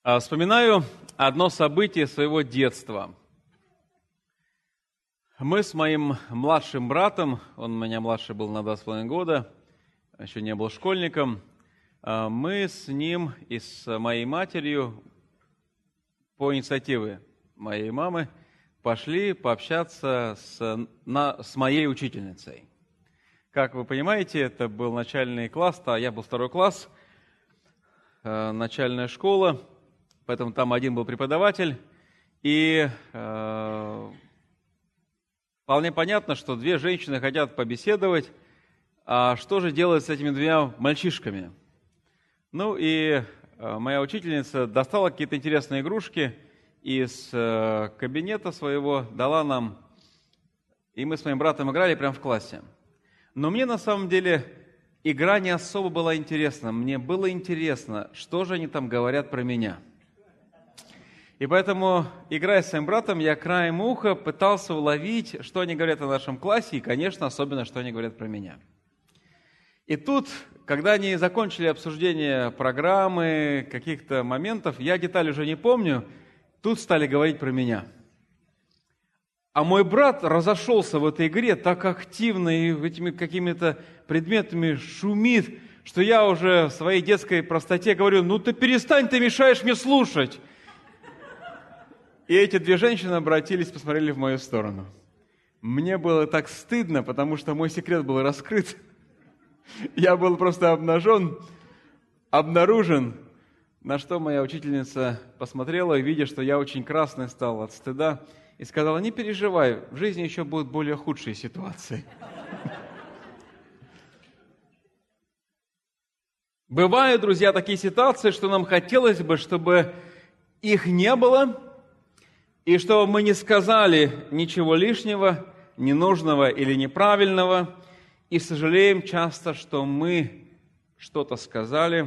Вспоминаю одно событие своего детства. Мы с моим младшим братом, он у меня младше был на 2,5 года, еще не был школьником, мы с ним и с моей матерью по инициативе моей мамы пошли пообщаться с моей учительницей. Как вы понимаете, это был начальный класс, а я был 2 класс, начальная школа, поэтому там один был преподаватель, и вполне понятно, что 2 женщины хотят побеседовать, а что же делать с этими 2 мальчишками? Ну и моя учительница достала какие-то интересные игрушки из кабинета своего, дала нам, и мы с моим братом играли прямо в классе. Но мне на самом деле игра не особо была интересна. Мне было интересно, что же они там говорят про меня. И поэтому, играя с своим братом, я краем уха пытался уловить, что они говорят о нашем классе, и, конечно, особенно, что они говорят про меня. И тут, когда они закончили обсуждение программы, каких-то моментов, я детали уже не помню, тут стали говорить про меня. А мой брат разошелся в этой игре так активно и этими какими-то предметами шумит, что я уже в своей детской простоте говорю: ну ты перестань, ты мешаешь мне слушать. И эти 2 женщины обратились, посмотрели в мою сторону. Мне было так стыдно, потому что мой секрет был раскрыт. Я был просто обнаружен, на что моя учительница посмотрела, и, видя, что я очень красный стал от стыда, и сказала: не переживай, в жизни еще будут более худшие ситуации. Бывают, друзья, такие ситуации, что нам хотелось бы, чтобы их не было, и чтобы мы не сказали ничего лишнего, ненужного или неправильного, и сожалеем часто, что мы что-то сказали.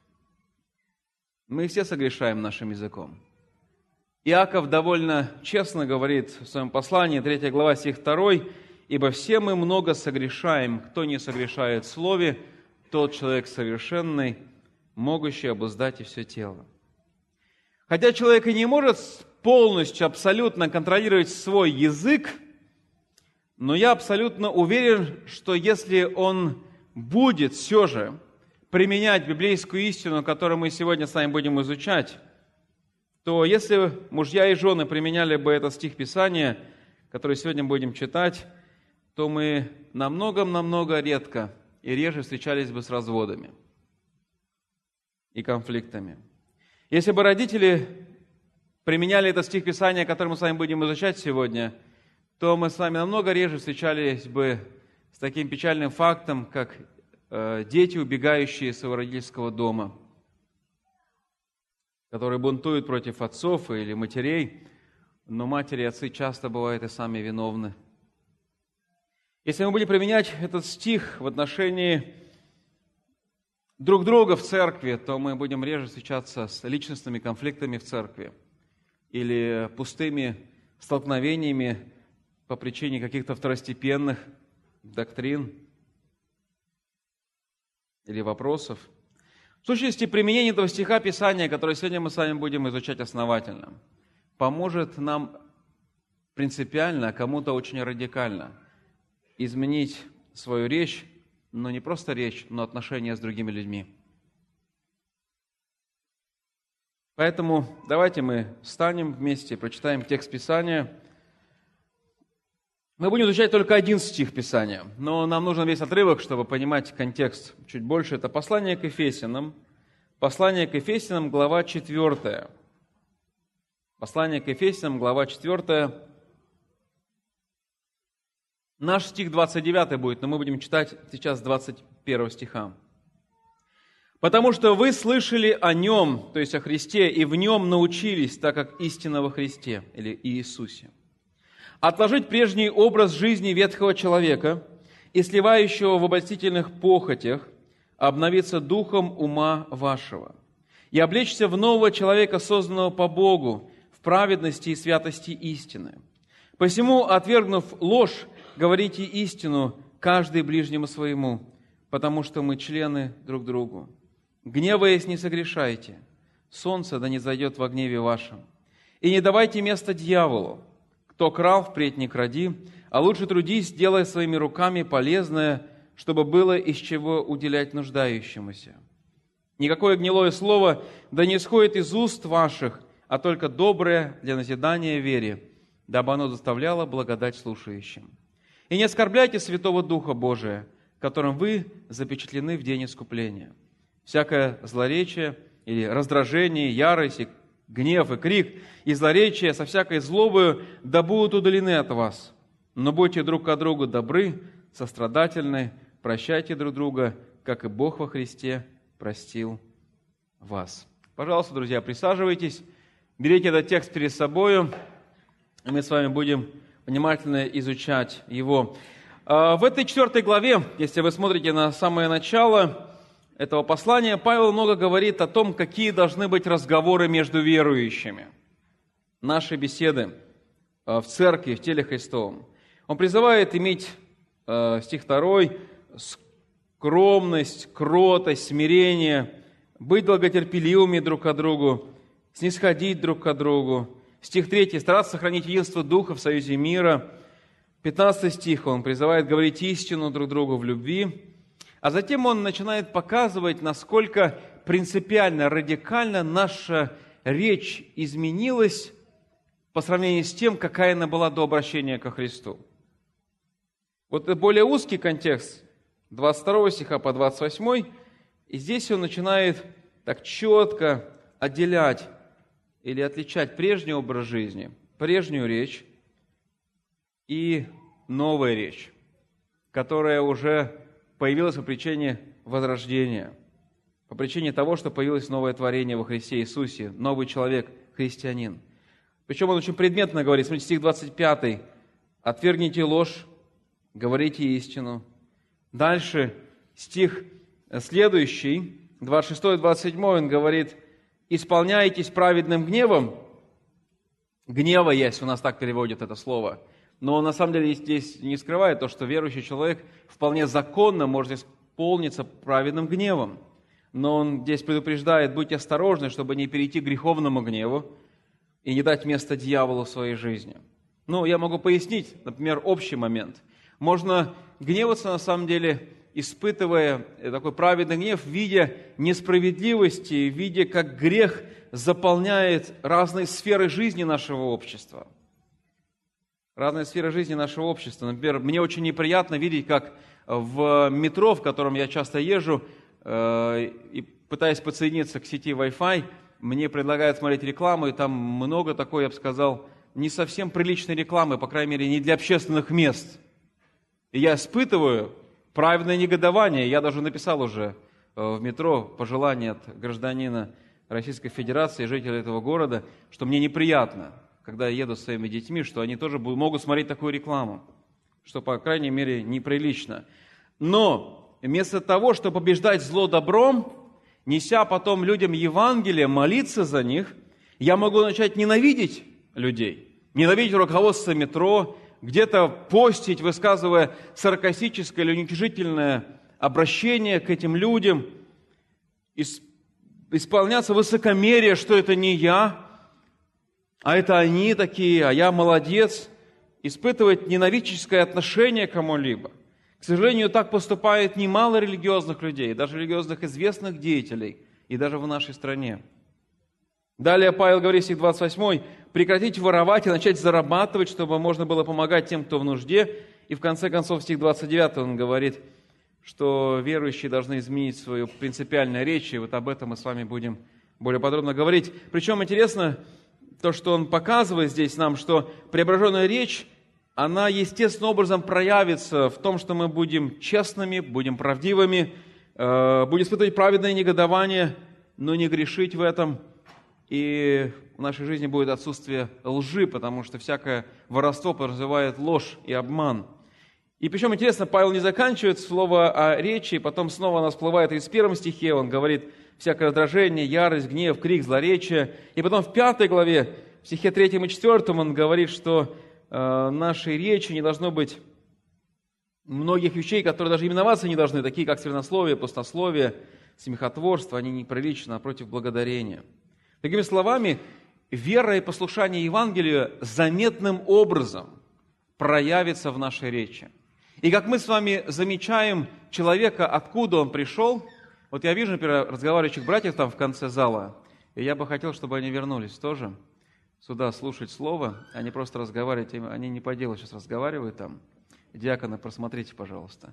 Мы все согрешаем нашим языком. Иаков довольно честно говорит в своем послании, 3 глава, стих 2, «Ибо все мы много согрешаем, кто не согрешает в слове, тот человек совершенный, могущий обуздать и все тело». Хотя человек и не может полностью, абсолютно контролировать свой язык, но я абсолютно уверен, что если он будет все же применять библейскую истину, которую мы сегодня с вами будем изучать, то если мужья и жены применяли бы этот стих Писания, который сегодня будем читать, то мы намного редко и реже встречались бы с разводами и конфликтами. Если бы родители применяли этот стих Писания, который мы с вами будем изучать сегодня, то мы с вами намного реже встречались бы с таким печальным фактом, как дети, убегающие из своего родительского дома, которые бунтуют против отцов или матерей, но матери и отцы часто бывают и сами виновны. Если мы будем применять этот стих в отношении друг друга в церкви, то мы будем реже встречаться с личностными конфликтами в церкви или пустыми столкновениями по причине каких-то второстепенных доктрин или вопросов. В сущности, применение этого стиха Писания, который сегодня мы с вами будем изучать основательно, поможет нам принципиально, а кому-то очень радикально изменить свою речь, но не просто речь, но отношения с другими людьми. Поэтому давайте мы встанем вместе и прочитаем текст Писания. Мы будем изучать только 1 стих Писания, но нам нужен весь отрывок, чтобы понимать контекст чуть больше. Это послание к Ефесянам. Послание к Ефесянам, глава 4. Послание к Ефесянам, глава 4. Наш стих 29 будет, но мы будем читать сейчас 21 стиха. «Потому что вы слышали о Нем, то есть о Христе, и в Нем научились, так как истина во Христе, или Иисусе. Отложить прежний образ жизни ветхого человека и сливающего в обольстительных похотях, обновиться духом ума вашего, и облечься в нового человека, созданного по Богу, в праведности и святости истины. Посему, отвергнув ложь, говорите истину, каждый ближнему своему, потому что мы члены друг другу. Гневаясь, не согрешайте. солнце да не зайдет во гневе вашем. И не давайте место дьяволу. Кто крал, впредь не кради, а лучше трудись, делая своими руками полезное, чтобы было из чего уделять нуждающемуся. Никакое гнилое слово да не исходит из уст ваших, а только доброе для назидания вере, дабы оно доставляло благодать слушающим. И не оскорбляйте Святого Духа Божия, которым вы запечатлены в день искупления. Всякое злоречие или раздражение, ярость, гнев и крик, и злоречие со всякой злобою да будут удалены от вас. Но будьте друг к другу добры, сострадательны, прощайте друг друга, как и Бог во Христе простил вас. Пожалуйста, друзья, присаживайтесь, берите этот текст перед собою, и мы с вами будем внимательно изучать его. В этой 4 главе, если вы смотрите на самое начало этого послания, Павел много говорит о том, какие должны быть разговоры между верующими. Наши беседы в церкви, в теле Христовом. Он призывает иметь, стих 2, скромность, кротость, смирение, быть благотерпеливыми друг к другу, снисходить друг к другу. Стих 3, стараться сохранить единство Духа в союзе мира. 15 стих, он призывает говорить истину друг другу в любви. А затем он начинает показывать, насколько принципиально, радикально наша речь изменилась по сравнению с тем, какая она была до обращения ко Христу. Вот это более узкий контекст, 22 стиха по 28, и здесь он начинает так четко отделять или отличать прежний образ жизни, прежнюю речь и новая речь, которая уже появилась по причине возрождения, по причине того, что появилось новое творение во Христе Иисусе, новый человек, христианин. Причем он очень предметно говорит, смотрите, стих 25, «Отвергните ложь, говорите истину». Дальше стих следующий, 26-27, он говорит, «Исполняйтесь праведным гневом». Гнева есть, у нас так переводит это слово. Но на самом деле здесь не скрывает то, что верующий человек вполне законно может исполниться праведным гневом. Но он здесь предупреждает, будьте осторожны, чтобы не перейти к греховному гневу и не дать место дьяволу в своей жизни. Ну, я могу пояснить, например, общий момент. Можно гневаться, на самом деле, испытывая такой праведный гнев, видя несправедливости, видя, как грех заполняет разные сферы жизни нашего общества. Разные сферы жизни нашего общества. Например, мне очень неприятно видеть, как в метро, в котором я часто езжу, и пытаясь подсоединиться к сети Wi-Fi, мне предлагают смотреть рекламу, и там много такой, я бы сказал, не совсем приличной рекламы, по крайней мере, не для общественных мест. И я испытываю праведное негодование. Я даже написал уже в метро пожелание от гражданина Российской Федерации, жителя этого города, что мне неприятно, когда я еду с своими детьми, что они тоже могут смотреть такую рекламу, что, по крайней мере, неприлично. Но вместо того, чтобы побеждать зло добром, неся потом людям Евангелие, молиться за них, я могу начать ненавидеть людей, ненавидеть руководство метро, где-то постить, высказывая саркастическое или уничижительное обращение к этим людям, исполняться высокомерие, что это не я, а это они такие, а я молодец, испытывать ненавидческое отношение к кому-либо. К сожалению, так поступает немало религиозных людей, даже религиозных известных деятелей, и даже в нашей стране. Далее Павел говорит, стих 28, «Прекратить воровать и начать зарабатывать, чтобы можно было помогать тем, кто в нужде». И в конце концов, стих 29, он говорит, что верующие должны изменить свою принципиальную речь, и вот об этом мы с вами будем более подробно говорить. Причем интересно то, что он показывает здесь нам, что преображенная речь, она естественным образом проявится в том, что мы будем честными, будем правдивыми, будем испытывать праведное негодование, но не грешить в этом. И в нашей жизни будет отсутствие лжи, потому что всякое воровство подразумевает ложь и обман. И причем интересно, Павел не заканчивает слово о речи, и потом снова оно всплывает в 31 стихе, он говорит всякое раздражение, ярость, гнев, крик, злоречие. И потом в 5 главе, в стихе 3 и 4 он говорит, что нашей речи не должно быть многих вещей, которые даже именоваться не должны, такие как сквернословие, пустословие, смехотворство, они неприличны, а против благодарения. Другими словами, вера и послушание Евангелию заметным образом проявится в нашей речи. И как мы с вами замечаем человека, откуда он пришел, вот я вижу, например, разговаривающих братьев там в конце зала, и я бы хотел, чтобы они вернулись тоже сюда слушать слово, а не просто разговаривать, они не по делу сейчас разговаривают там. Диаконы, просмотрите, пожалуйста.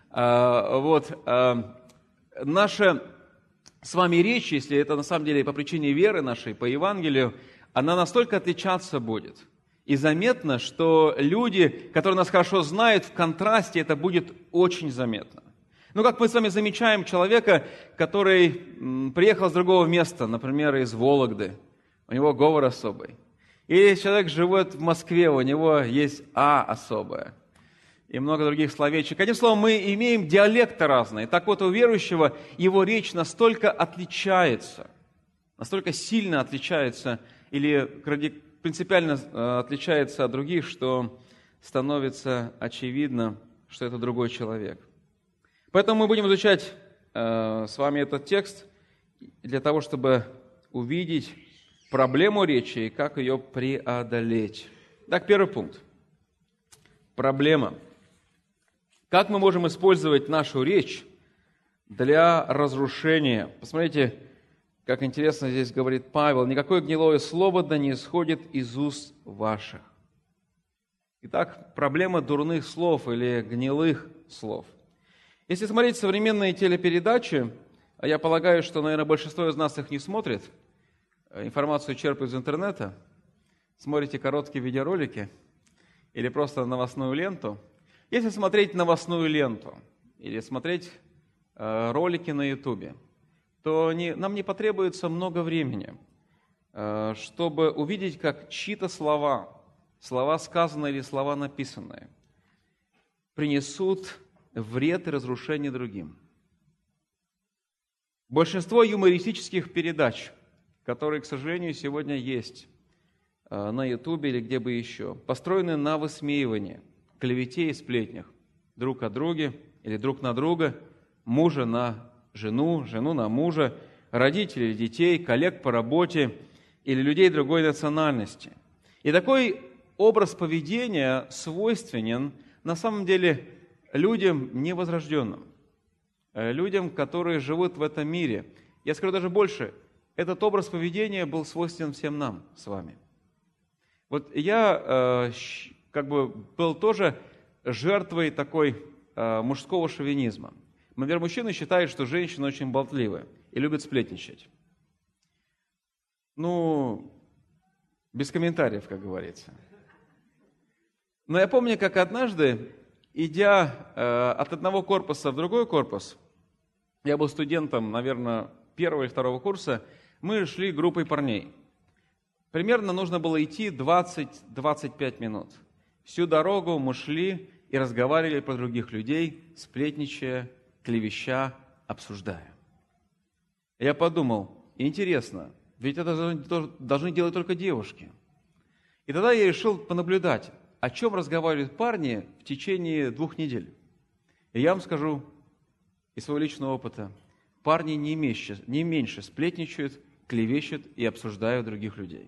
Наша с вами речь, если это на самом деле по причине веры нашей, по Евангелию, она настолько отличаться будет. И заметно, что люди, которые нас хорошо знают, в контрасте это будет очень заметно. Ну, как мы с вами замечаем человека, который приехал с другого места, например, из Вологды, у него говор особый. Или человек живет в Москве, у него есть особое. И много других словечек. Одним словом, мы имеем диалекты разные. Так вот, у верующего его речь настолько отличается, настолько сильно отличается, или принципиально отличается от других, что становится очевидно, что это другой человек. Поэтому мы будем изучать с вами этот текст для того, чтобы увидеть проблему речи и как ее преодолеть. Так, первый пункт. Проблема. Как мы можем использовать нашу речь для разрушения? Посмотрите, как интересно здесь говорит Павел. «Никакое гнилое слово да не исходит из уст ваших». Итак, проблема дурных слов или гнилых слов. Если смотреть современные телепередачи, а я полагаю, что, наверное, большинство из нас их не смотрит, информацию черпают из интернета, смотрите короткие видеоролики или просто новостную ленту. Если смотреть новостную ленту или смотреть ролики на Ютубе, то нам не потребуется много времени, чтобы увидеть, как чьи-то слова сказанные или слова написанные, принесут вред и разрушение другим. Большинство юмористических передач, которые, к сожалению, сегодня есть на Ютубе или где бы еще, построены на высмеивании, клевете и сплетнях друг о друге или друг на друга, мужа на жену, жену на мужа, родителей, детей, коллег по работе или людей другой национальности. И такой образ поведения свойственен на самом деле людям невозрожденным, людям, которые живут в этом мире. Я скажу даже больше, этот образ поведения был свойственен всем нам с вами. Вот я был тоже жертвой такой мужского шовинизма. Например, мужчины считают, что женщины очень болтливы и любят сплетничать. Без комментариев, как говорится. Но я помню, как однажды, идя от одного корпуса в другой корпус, я был студентом, наверное, первого или второго курса, мы шли группой парней. Примерно нужно было идти 20-25 минут. Всю дорогу мы шли и разговаривали про других людей, сплетничая, клевеща, обсуждая. Я подумал, интересно, ведь это должны делать только девушки. И тогда я решил понаблюдать, о чем разговаривают парни в течение 2 недель. И я вам скажу из своего личного опыта, парни не меньше сплетничают, клевещут и обсуждают других людей.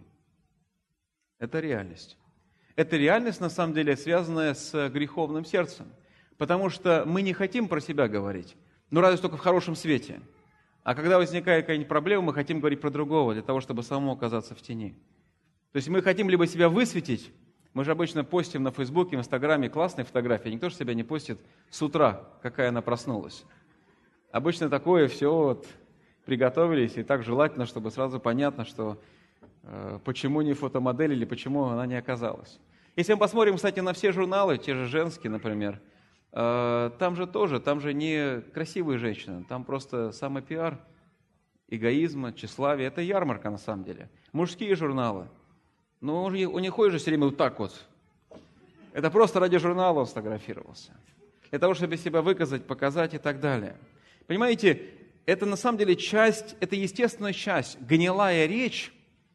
Это реальность. Это реальность, на самом деле, связанная с греховным сердцем. Потому что мы не хотим про себя говорить, разве только в хорошем свете. А когда возникает какая-нибудь проблема, мы хотим говорить про другого, для того, чтобы самому оказаться в тени. То есть мы хотим либо себя высветить, мы же обычно постим на Фейсбуке, в Инстаграме классные фотографии, никто же себя не постит с утра, какая она проснулась. Обычно такое все приготовились, и так желательно, чтобы сразу понятно, что почему не фотомодель или почему она не оказалась. Если мы посмотрим, кстати, на все журналы, те же женские, например, там же не красивые женщины, там просто самопиар, эгоизм, тщеславие. Это ярмарка на самом деле. Мужские журналы. У них ходит же все время вот так вот. Это просто ради журнала он сфотографировался. Для того, чтобы себя выказать, показать и так далее. Понимаете, это на самом деле это естественная часть. Гнилая речь,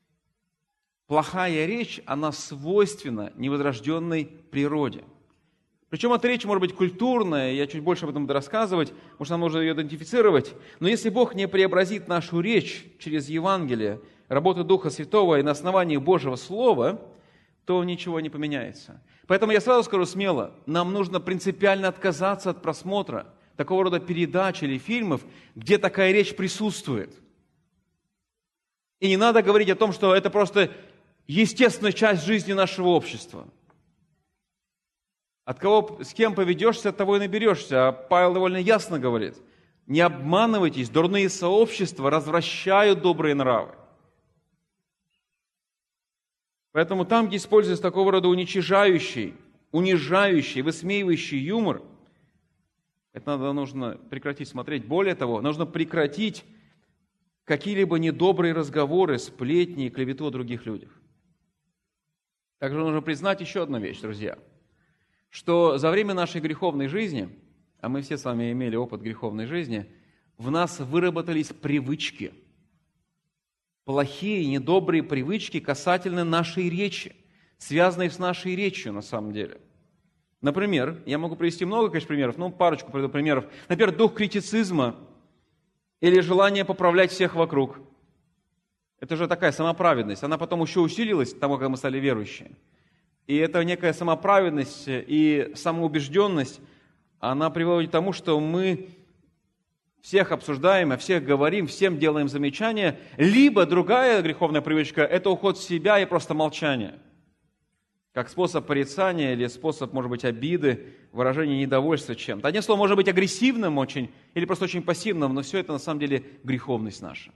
плохая речь, она свойственна невозрожденной природе. Причем эта речь может быть культурная, я чуть больше об этом буду рассказывать, потому что нам нужно ее идентифицировать. Но если Бог не преобразит нашу речь через Евангелие работы Духа Святого и на основании Божьего Слова, то ничего не поменяется. Поэтому я сразу скажу смело, нам нужно принципиально отказаться от просмотра такого рода передач или фильмов, где такая речь присутствует. И не надо говорить о том, что это просто естественная часть жизни нашего общества. С кем поведешься, от того и наберешься. А Павел довольно ясно говорит, не обманывайтесь, дурные сообщества развращают добрые нравы. Поэтому там, где используется такого рода уничижающий, высмеивающий юмор, это нужно прекратить смотреть. Более того, нужно прекратить какие-либо недобрые разговоры, сплетни и клевету о других людях. Также нужно признать еще одну вещь, друзья, что за время нашей греховной жизни, а мы все с вами имели опыт греховной жизни, в нас выработались привычки, плохие, недобрые привычки касательно нашей речи, связанные с нашей речью на самом деле. Например, я могу привести много, конечно, примеров, но парочку приведу примеров. Например, дух критицизма или желание поправлять всех вокруг. Это же такая самоправедность. Она потом еще усилилась того, когда мы стали верующими. И эта некая самоправедность и самоубежденность, она приводит к тому, что мы всех обсуждаем, о всех говорим, всем делаем замечания. Либо другая греховная привычка – это уход в себя и просто молчание. Как способ порицания или способ, может быть, обиды, выражения недовольства чем-то. Одним словом, может быть агрессивным очень или просто очень пассивным, но все это на самом деле греховность наша.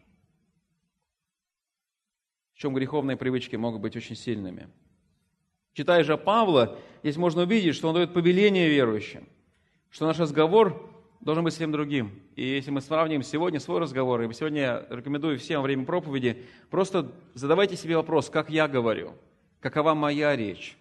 Причем греховные привычки могут быть очень сильными. Читая же Павла, здесь можно увидеть, что он дает повеление верующим, что наш разговор должен быть совсем другим. И если мы сравним сегодня свой разговор, и сегодня я рекомендую всем во время проповеди, просто задавайте себе вопрос, как я говорю, какова моя речь,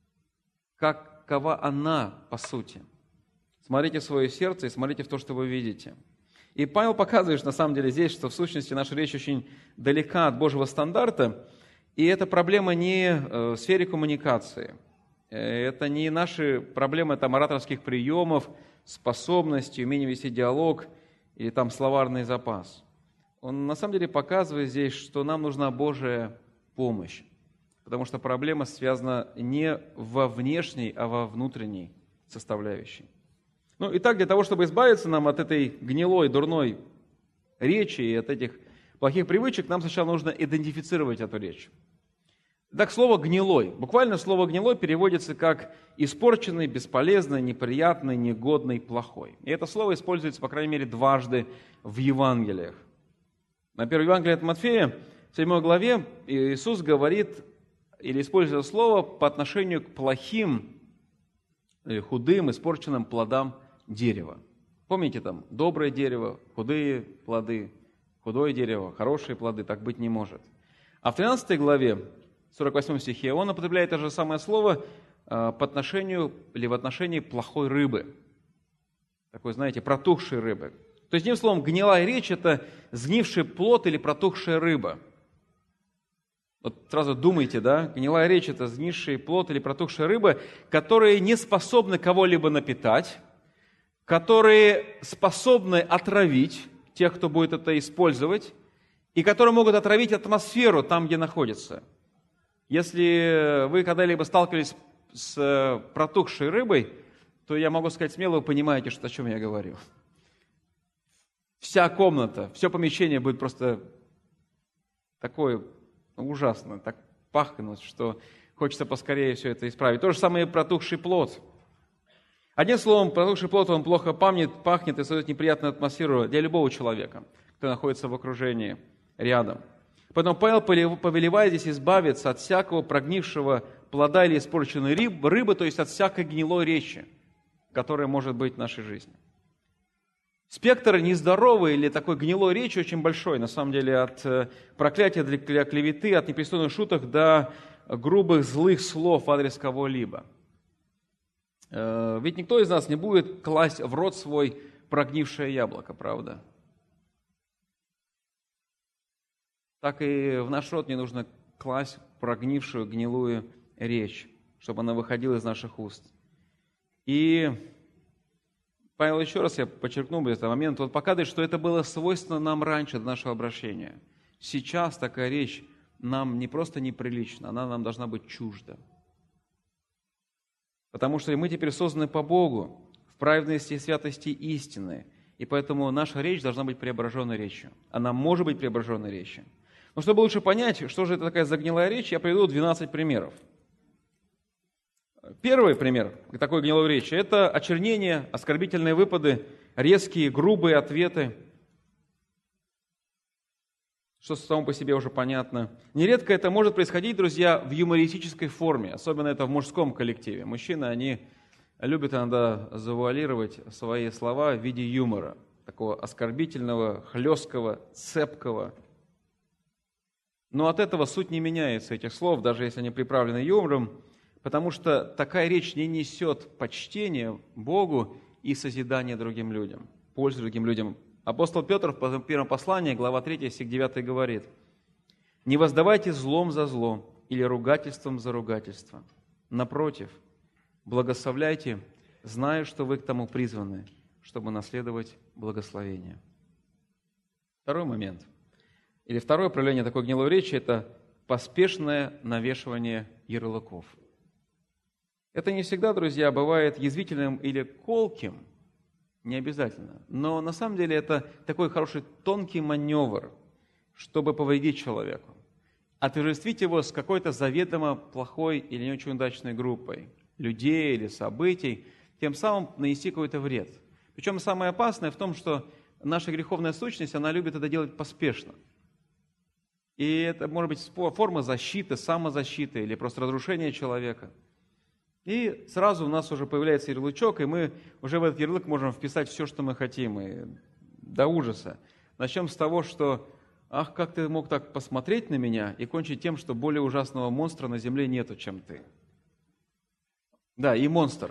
какова она по сути. Смотрите в свое сердце и смотрите в то, что вы видите. И Павел показывает, что на самом деле здесь, что в сущности наша речь очень далека от Божьего стандарта, и это проблема не в сфере коммуникации, это не наши проблемы ораторских приемов, способностей, умения вести диалог или там словарный запас. Он на самом деле показывает здесь, что нам нужна Божья помощь, потому что проблема связана не во внешней, а во внутренней составляющей. Ну, итак, для того, чтобы избавиться нам от этой гнилой, дурной речи и от этих плохих привычек, нам сначала нужно идентифицировать эту речь. Так, слово «гнилой». Буквально слово «гнилой» переводится как «испорченный», «бесполезный», «неприятный», «негодный», «плохой». И это слово используется, по крайней мере, дважды в Евангелиях. На первом Евангелии от Матфея, в 7 главе, Иисус говорит или использует это слово по отношению к плохим, худым, испорченным плодам дерева. Помните там, доброе дерево, худые плоды, худое дерево, хорошие плоды, так быть не может. А в 13 главе, 48 стихе, он употребляет то же самое слово по отношению или в отношении плохой рыбы. Такой, знаете, протухшей рыбы. То есть, одним словом, гнилая речь – это сгнивший плод или протухшая рыба. Вот сразу думайте, да, гнилая речь – это сгнивший плод или протухшая рыба, которые не способны кого-либо напитать, которые способны отравить тех, кто будет это использовать, и которые могут отравить атмосферу там, где находятся. Если вы когда-либо сталкивались с протухшей рыбой, то я могу сказать смело, вы понимаете, о чем я говорю. Вся комната, все помещение будет просто такое ужасно, так пахнет, что хочется поскорее все это исправить. То же самое и протухший плод. Одним словом, протухший плод, он плохо пахнет и создает неприятную атмосферу для любого человека, кто находится в окружении рядом. Поэтому Павел повелевает здесь избавиться от всякого прогнившего плода или испорченной рыбы, то есть от всякой гнилой речи, которая может быть в нашей жизни. Спектр нездоровой или такой гнилой речи очень большой, на самом деле, от проклятия для клеветы, от непристойных шуток до грубых, злых слов в адрес кого-либо. Ведь никто из нас не будет класть в рот свой прогнившее яблоко, правда? Так и в наш рот не нужно класть прогнившую, гнилую речь, чтобы она выходила из наших уст. И Павел, еще раз я подчеркну этот момент, он показывает, что это было свойственно нам раньше до нашего обращения. сейчас такая речь нам не просто неприлична, она нам должна быть чужда. Потому что мы теперь созданы по Богу, в праведности и святости истины, и поэтому наша речь должна быть преображенной речью. Она может быть преображенной речью. Но чтобы лучше понять, что же это такая загнилая речь, я приведу 12 примеров. Первый пример такой гнилой речи – это очернение, оскорбительные выпады, резкие, грубые ответы. Что само по себе уже понятно. Нередко это может происходить, друзья, в юмористической форме, особенно это в мужском коллективе. Мужчины, они любят иногда завуалировать свои слова в виде юмора, такого оскорбительного, хлесткого, цепкого. Но от этого суть не меняется, этих слов, даже если они приправлены юмором, потому что такая речь не несет почтения Богу и созидания другим людям, пользы другим людям. Апостол Петр в первом послании, глава 3, стих 9 говорит: «Не воздавайте злом за зло или ругательством за ругательство. Напротив, благословляйте, зная, что вы к тому призваны, чтобы наследовать благословение». Второй момент, или второе проявление такой гнилой речи – это поспешное навешивание ярлыков. Это не всегда, друзья, бывает язвительным или колким, не обязательно. Но на самом деле это такой хороший тонкий маневр, чтобы повредить человеку. Отождествить его с какой-то заведомо плохой или не очень удачной группой людей или событий, тем самым нанести какой-то вред. Причем самое опасное в том, что наша греховная сущность, она любит это делать поспешно. И это может быть форма защиты, самозащиты или просто разрушения человека. И сразу у нас уже появляется ярлычок, и мы уже в этот ярлык можем вписать все, что мы хотим, и до ужаса. Начнем с того, что «Ах, как ты мог так посмотреть на меня?» и кончить тем, что более ужасного монстра на земле нету, чем ты. Да, и монстр.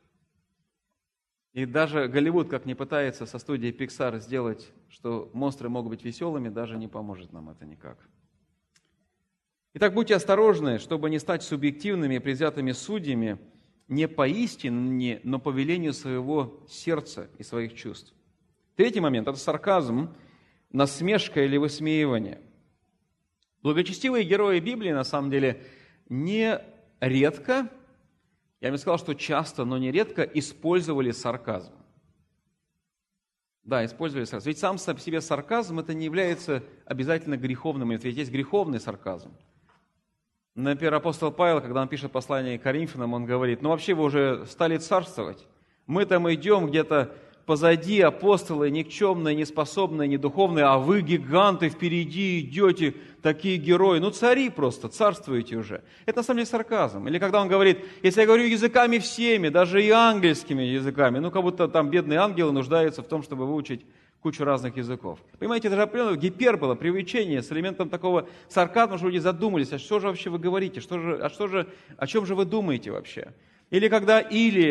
И даже Голливуд, как ни пытается со студией Pixar сделать, что монстры могут быть веселыми, даже не поможет нам это никак. Итак, будьте осторожны, чтобы не стать субъективными и предвзятыми судьями не по истине, но по велению своего сердца и своих чувств. Третий момент – это сарказм, насмешка или высмеивание. Благочестивые герои Библии, на самом деле, не редко, я бы сказал, что часто, но не редко использовали сарказм. Да, использовали сарказм. Ведь сам по себе сарказм это не является обязательно греховным, ведь есть греховный сарказм. Например, апостол Павел, когда он пишет послание к Коринфянам, он говорит: вообще вы уже стали царствовать. Мы там идем где-то позади, апостолы, никчемные, неспособные, недуховные, а вы, гиганты, впереди идете, такие герои. Цари просто, царствуете уже». Это на самом деле сарказм. Или когда он говорит: если я говорю языками всеми, даже и ангельскими языками, как будто там бедные ангелы нуждаются в том, чтобы выучить кучу разных языков. Понимаете, это же определенное гипербола, преувеличение с элементом такого сарказма, что люди задумались: а что же вообще вы говорите, о чем же вы думаете вообще? Или когда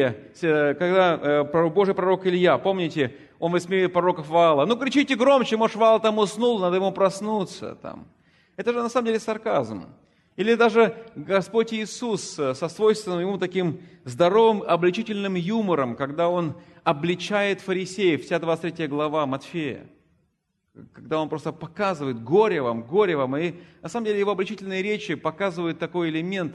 Божий пророк Илья, помните, он высмеивает пророков Ваала: кричите громче, может, Ваал там уснул, надо ему проснуться там. Это же на самом деле сарказм. Или даже Господь Иисус со свойственным ему таким здоровым обличительным юмором, когда он обличает фарисеев, вся 23 глава Матфея, когда он просто показывает горе вам, и на самом деле его обличительные речи показывают такой элемент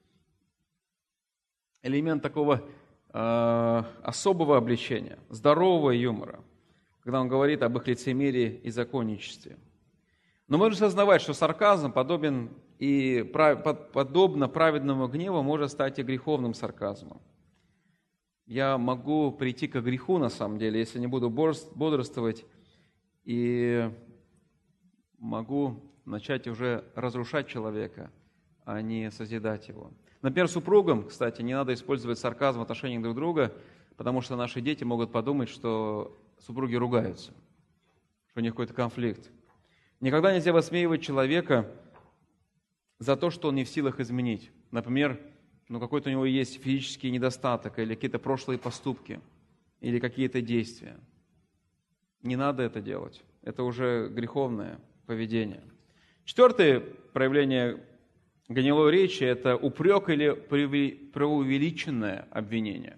такого особого обличения, здорового юмора, когда он говорит об их лицемерии и законничестве. Но мы должны осознавать, что сарказм подобно праведному гневу может стать и греховным сарказмом. Я могу прийти к греху, на самом деле, если не буду бодрствовать, и могу начать уже разрушать человека, а не созидать его. Например, супругам, кстати, не надо использовать сарказм в отношении друг друга, потому что наши дети могут подумать, что супруги ругаются, что у них какой-то конфликт. Никогда нельзя высмеивать человека за то, что он не в силах изменить. Например, какой-то у него есть физический недостаток, или какие-то прошлые поступки, или какие-то действия. Не надо это делать. Это уже греховное поведение. Четвертое проявление гнилой речи – это упрек или преувеличенное обвинение.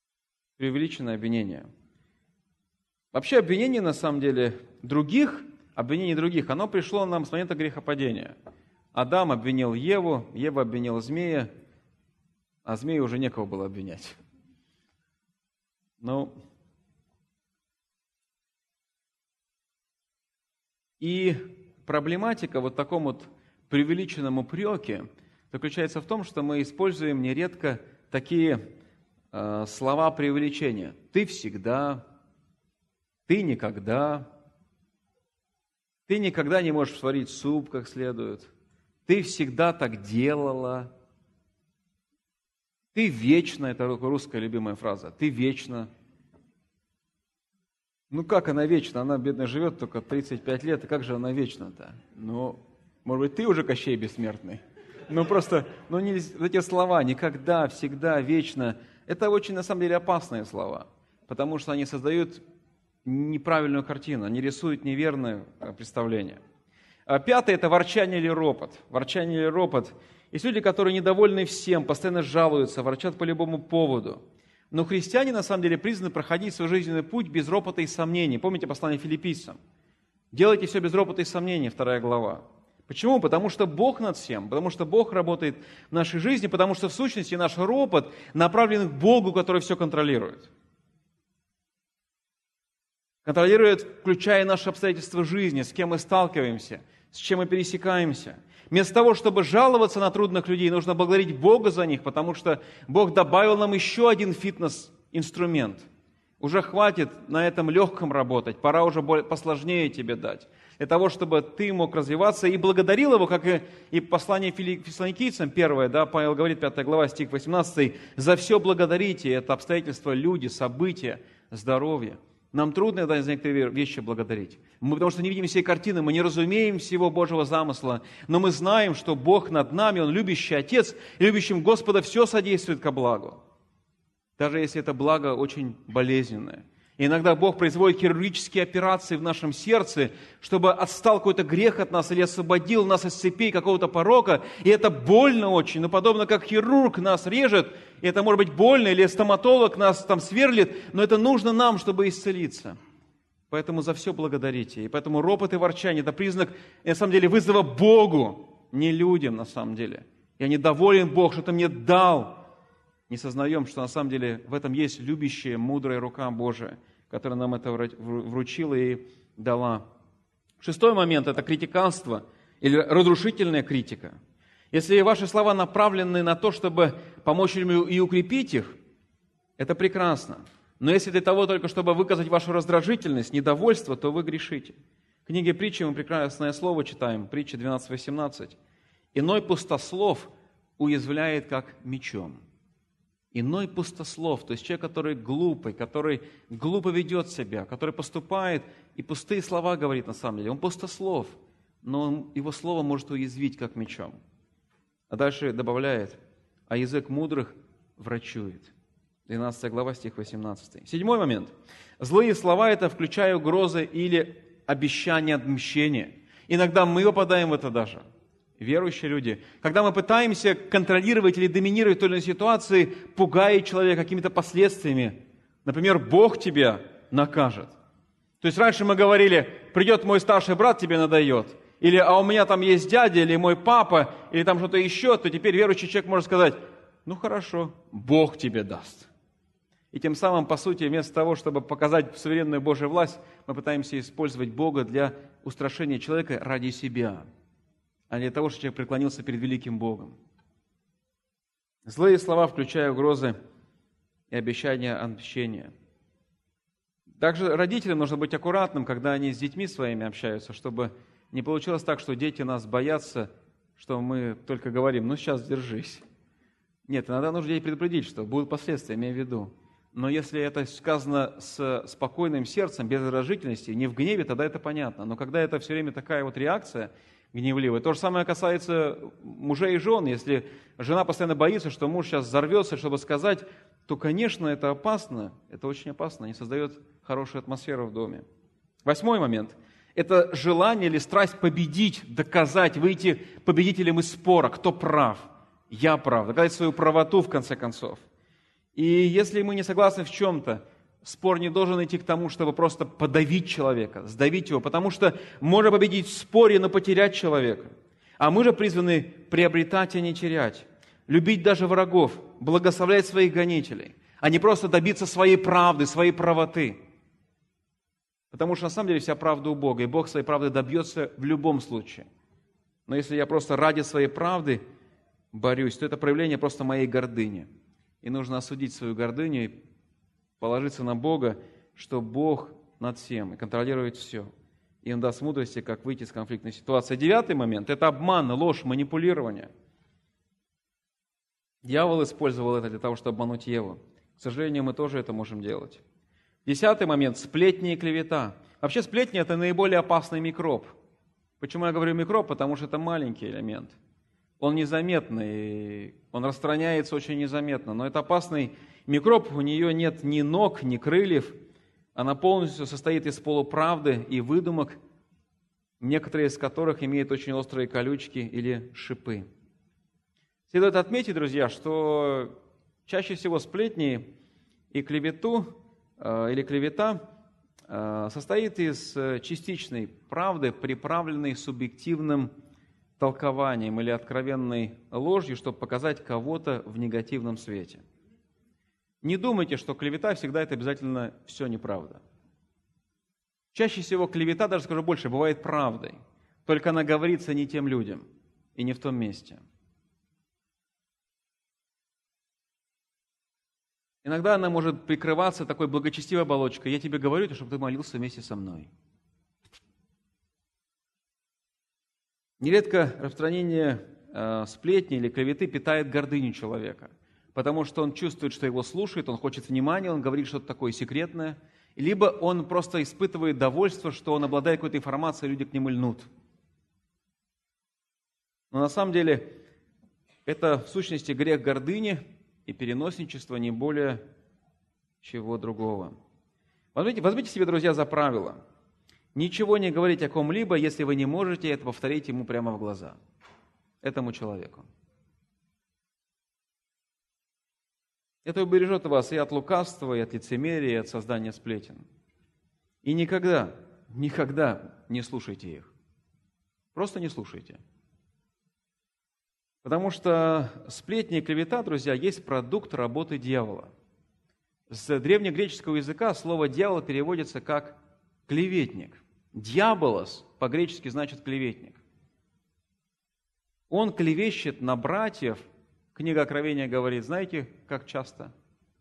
Преувеличенное обвинение. Вообще обвинение, на самом деле, других обвинение других, оно пришло нам с момента грехопадения. Адам обвинил Еву, Ева обвинила змея, а змею уже некого было обвинять. И проблематика вот в таком вот преувеличенном упреке заключается в том, что мы используем нередко такие слова преувеличения. Ты всегда, ты никогда не можешь сварить суп как следует, ты всегда так делала, ты вечно, это русская любимая фраза, ты вечно. Ну как она вечна? Она, бедная, живет только 35 лет, и как же она вечна-то? Может быть, ты уже Кощей Бессмертный? Эти слова «никогда», «всегда», «вечно» – это очень, на самом деле, опасные слова, потому что они создают неправильную картину, они рисуют неверное представление. Пятое – это ворчание или ропот. Ворчание или ропот. Есть люди, которые недовольны всем, постоянно жалуются, ворчат по любому поводу. Но христиане, на самом деле, призваны проходить свой жизненный путь без ропота и сомнений. Помните послание филиппийцам? Делайте все без ропота и сомнений, 2 глава. Почему? Потому что Бог над всем, потому что Бог работает в нашей жизни, потому что в сущности наш ропот направлен к Богу, который все контролирует. Контролирует, включая наши обстоятельства жизни, с кем мы сталкиваемся, с чем мы пересекаемся. Вместо того, чтобы жаловаться на трудных людей, нужно благодарить Бога за них, потому что Бог добавил нам еще один фитнес-инструмент. Уже хватит на этом легком работать, пора уже посложнее тебе дать. Для того, чтобы ты мог развиваться и благодарил Его, как и послание Фессалоникийцам 1, Павел говорит, 5 глава, стих 18, «За все благодарите, это обстоятельства, люди, события, здоровье». Нам трудно иногда за некоторые вещи благодарить. Потому что не видим всей картины, мы не разумеем всего Божьего замысла, но мы знаем, что Бог над нами, Он любящий Отец, и любящим Господа все содействует ко благу. Даже если это благо очень болезненное. И иногда Бог производит хирургические операции в нашем сердце, чтобы отстал какой-то грех от нас или освободил нас из цепей какого-то порока. И это больно очень, но подобно как хирург нас режет, и это может быть больно, или стоматолог нас там сверлит, но это нужно нам, чтобы исцелиться. Поэтому за все благодарите. И поэтому ропот и ворчание – это признак, на самом деле, вызова Богу, не людям на самом деле. Я недоволен, Бог, что Ты мне дал. Не сознаем, что на самом деле в этом есть любящая, мудрая рука Божия, которая нам это вручила и дала. 6 момент – это критиканство или разрушительная критика. Если ваши слова направлены на то, чтобы помочь людям и укрепить их, это прекрасно. Но если для того только, чтобы выказать вашу раздражительность, недовольство, то вы грешите. В книге притчи мы прекрасное слово читаем, притча 12:18. «Иной пустослов уязвляет, как мечом». Иной пустослов, то есть человек, который глупый, который глупо ведет себя, который поступает и пустые слова говорит на самом деле. Он пустослов, но его слово может уязвить, как мечом. А дальше добавляет, а язык мудрых врачует. 12 глава, стих 18. 7 момент. Злые слова – это включая угрозы или обещания отмщения. Иногда мы попадаем в это даже. Верующие люди. Когда мы пытаемся контролировать или доминировать в той или иной ситуации, пугая человека какими-то последствиями. Например, Бог тебя накажет. То есть раньше мы говорили, придет мой старший брат, тебе надает. Или, а у меня там есть дядя, или мой папа, или там что-то еще, то теперь верующий человек может сказать, ну хорошо, Бог тебе даст. И тем самым, по сути, вместо того, чтобы показать суверенную Божью власть, мы пытаемся использовать Бога для устрашения человека ради себя, а не для того, чтобы человек преклонился перед великим Богом. Злые слова, включая угрозы и обещания отмщения. Также родителям нужно быть аккуратным, когда они с детьми своими общаются, чтобы не получилось так, что дети нас боятся, что мы только говорим, ну сейчас держись. Нет, иногда нужно детей предупредить, что будут последствия, имею в виду. Но если это сказано с спокойным сердцем, без раздражительности, не в гневе, тогда это понятно. Но когда это все время такая вот реакция гневливая, то же самое касается мужей и жен. Если жена постоянно боится, что муж сейчас взорвется, чтобы сказать, то, конечно, это опасно, это очень опасно, не создает хорошую атмосферу в доме. 8 момент. Это желание или страсть победить, доказать, выйти победителем из спора. Кто прав? Я прав. Доказать свою правоту, в конце концов. И если мы не согласны в чем-то, спор не должен идти к тому, чтобы просто подавить человека, сдавить его, потому что можно победить в споре, но потерять человека. А мы же призваны приобретать, а не терять, любить даже врагов, благословлять своих гонителей, а не просто добиться своей правды, своей правоты. Потому что на самом деле вся правда у Бога, и Бог своей правды добьется в любом случае. Но если я просто ради своей правды борюсь, то это проявление просто моей гордыни. И нужно осудить свою гордыню и положиться на Бога, что Бог над всем и контролирует все. И Он даст мудрости, как выйти из конфликтной ситуации. 9 момент – это обман, ложь, манипулирование. Дьявол использовал это для того, чтобы обмануть Еву. К сожалению, мы тоже это можем делать. 10 момент – сплетни и клевета. Вообще сплетни – это наиболее опасный микроб. Почему я говорю микроб? Потому что это маленький элемент. Он незаметный, он распространяется очень незаметно, но это опасный микроб, у нее нет ни ног, ни крыльев, она полностью состоит из полуправды и выдумок, некоторые из которых имеют очень острые колючки или шипы. Следует отметить, друзья, что чаще всего сплетни и клевету или клевета состоит из частичной правды, приправленной субъективным толкованием или откровенной ложью, чтобы показать кого-то в негативном свете. Не думайте, что клевета всегда это обязательно все неправда. Чаще всего клевета, даже скажу больше, бывает правдой, только она говорится не тем людям и не в том месте. Иногда она может прикрываться такой благочестивой оболочкой. Я тебе говорю, чтобы ты молился вместе со мной. Нередко распространение сплетни или клеветы питает гордыню человека, потому что он чувствует, что его слушают, он хочет внимания, он говорит что-то такое секретное, либо он просто испытывает довольство, что он обладает какой-то информацией, и люди к нему льнут. Но на самом деле это в сущности грех гордыни и переносничества, не более чего другого. Возьмите себе, друзья, за правило. Ничего не говорить о ком-либо, если вы не можете это повторить ему прямо в глаза, этому человеку. Это убережет вас и от лукавства, и от лицемерия, и от создания сплетен. И никогда не слушайте их. Просто не слушайте. Потому что сплетни и клевета, друзья, есть продукт работы дьявола. С древнегреческого языка слово «дьявол» переводится как клеветник. Диаболос по-гречески значит клеветник. Он клевещет на братьев. Книга Откровения говорит, знаете, как часто?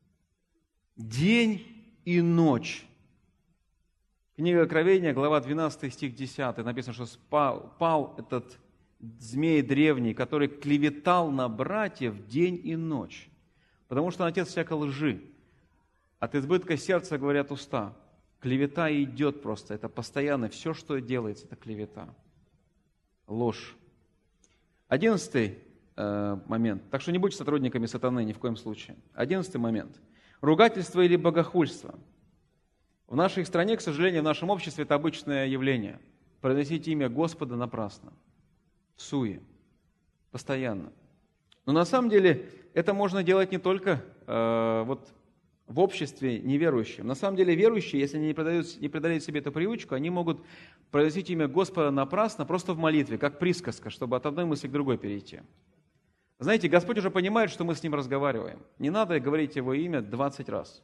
День и ночь. Книга Откровения, глава 12, стих 10. Написано, что пал этот змей древний, который клеветал на братьев день и ночь. Потому что он отец всякой лжи. От избытка сердца говорят уста. Клевета идет просто, это постоянно, все, что делается, это клевета, ложь. 11 момент. Так что не будьте сотрудниками сатаны ни в коем случае. 11 момент. Ругательство или богохульство. В нашей стране, к сожалению, в нашем обществе это обычное явление. Произносить имя Господа напрасно, всуе, постоянно. Но на самом деле это можно делать не только в обществе неверующим. На самом деле верующие, если они не придают себе эту привычку, они могут произносить имя Господа напрасно, просто в молитве, как присказка, чтобы от одной мысли к другой перейти. Знаете, Господь уже понимает, что мы с Ним разговариваем. Не надо говорить Его имя 20 раз.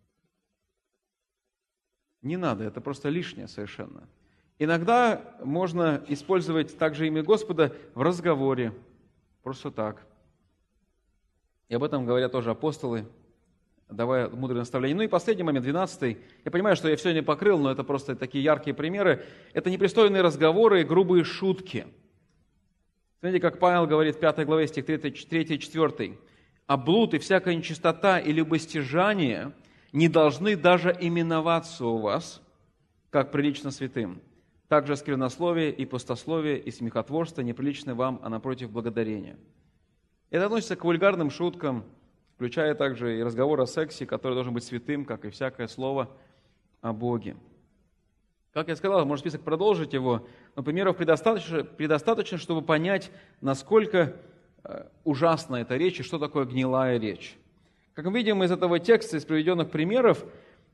Не надо, это просто лишнее совершенно. Иногда можно использовать также имя Господа в разговоре, просто так. И об этом говорят тоже апостолы, давая мудрые наставления. Ну и последний момент, 12. Я понимаю, что я все не покрыл, но это просто такие яркие примеры. Это непристойные разговоры и грубые шутки. Смотрите, как Павел говорит в 5 главе, стих 3 и 4. «А блуд и всякая нечистота и любостяжание не должны даже именоваться у вас, как прилично святым. Также сквернословие и пустословие и смехотворство неприличны вам, а напротив благодарения». Это относится к вульгарным шуткам, включая также и разговор о сексе, который должен быть святым, как и всякое слово о Боге. Как я сказал, можно список продолжить его, но примеров предостаточно, чтобы понять, насколько ужасна эта речь и что такое гнилая речь. Как мы видим из этого текста, из приведенных примеров,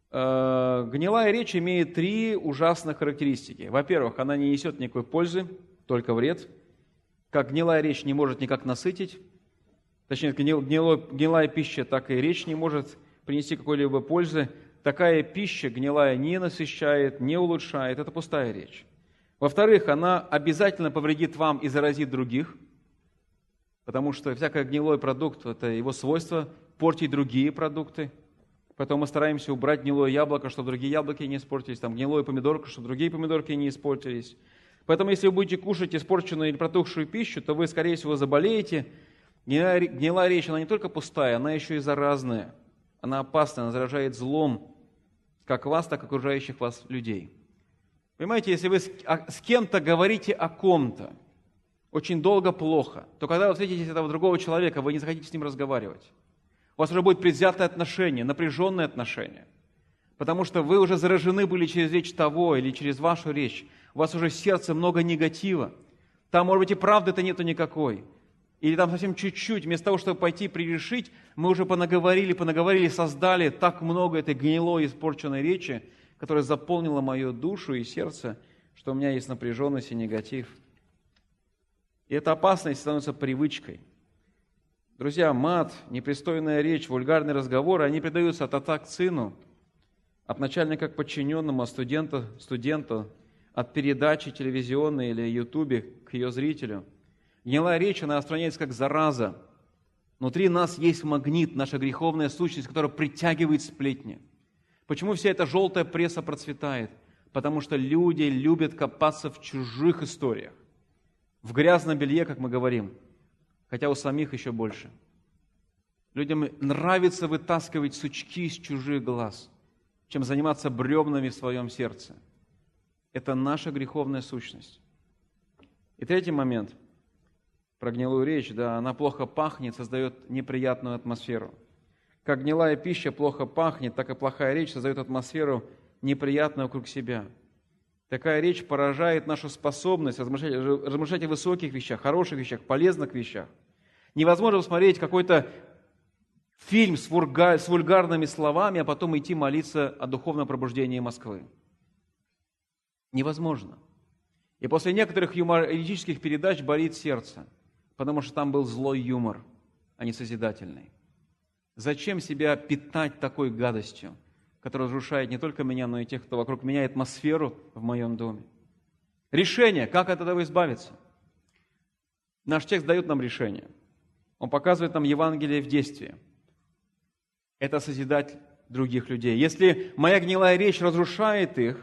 Гнилая речь имеет 3 ужасных характеристики. Во-первых, она не несет никакой пользы, только вред. Как гнилая речь не может никак насытить, точнее, гнилая пища, так и речь не может принести какой-либо пользы. Такая пища гнилая не насыщает, не улучшает, это пустая речь. Во-вторых, она обязательно повредит вам и заразит других, потому что всякий гнилой продукт, это его свойство портить другие продукты. Поэтому мы стараемся убрать гнилое яблоко, чтобы другие яблоки не испортились, там гнилое помидорку, чтобы другие помидорки не испортились. Поэтому если вы будете кушать испорченную или протухшую пищу, то вы, скорее всего, заболеете. Гнилая речь, она не только пустая, она еще и заразная. Она опасная, она заражает злом как вас, так и окружающих вас людей. Понимаете, если вы с кем-то говорите о ком-то очень долго плохо, то когда вы встретите этого другого человека, вы не захотите с ним разговаривать. У вас уже будет предвзятое отношение, напряженное отношение. Потому что вы уже заражены были через речь того или через вашу речь. У вас уже в сердце много негатива. Там, может быть, и правды-то нету никакой. Или там совсем чуть-чуть. Вместо того, чтобы пойти прирешить, мы уже понаговорили, создали так много этой гнилой, испорченной речи, которая заполнила мою душу и сердце, что у меня есть напряженность и негатив. И эта опасность становится привычкой. Друзья, мат, непристойная речь, вульгарные разговоры, они передаются от отца к сыну, от начальника к подчиненному, от студента к студенту, от передачи телевизионной или ютубе к ее зрителю. Гнилая речь, она распространяется как зараза. Внутри нас есть магнит, наша греховная сущность, которая притягивает сплетни. Почему вся эта желтая пресса процветает? Потому что люди любят копаться в чужих историях, в грязном белье, как мы говорим, хотя у самих еще больше. Людям нравится вытаскивать сучки из чужих глаз, чем заниматься бревнами в своем сердце. Это наша греховная сущность. И третий момент про гнилую речь, да, она плохо пахнет, создает неприятную атмосферу. Как гнилая пища плохо пахнет, так и плохая речь создает атмосферу неприятную вокруг себя. Такая речь поражает нашу способность размышлять о высоких вещах, хороших вещах, полезных вещах. Невозможно посмотреть какой-то фильм с вульгарными словами, а потом идти молиться о духовном пробуждении Москвы. Невозможно. И после некоторых юмористических передач болит сердце, потому что там был злой юмор, а не созидательный. Зачем себя питать такой гадостью, которая разрушает не только меня, но и тех, кто вокруг меня, атмосферу в моем доме? Решение, как от этого избавиться? Наш текст дает нам решение. Он показывает нам Евангелие в действии. Это созидать других людей. Если моя гнилая речь разрушает их,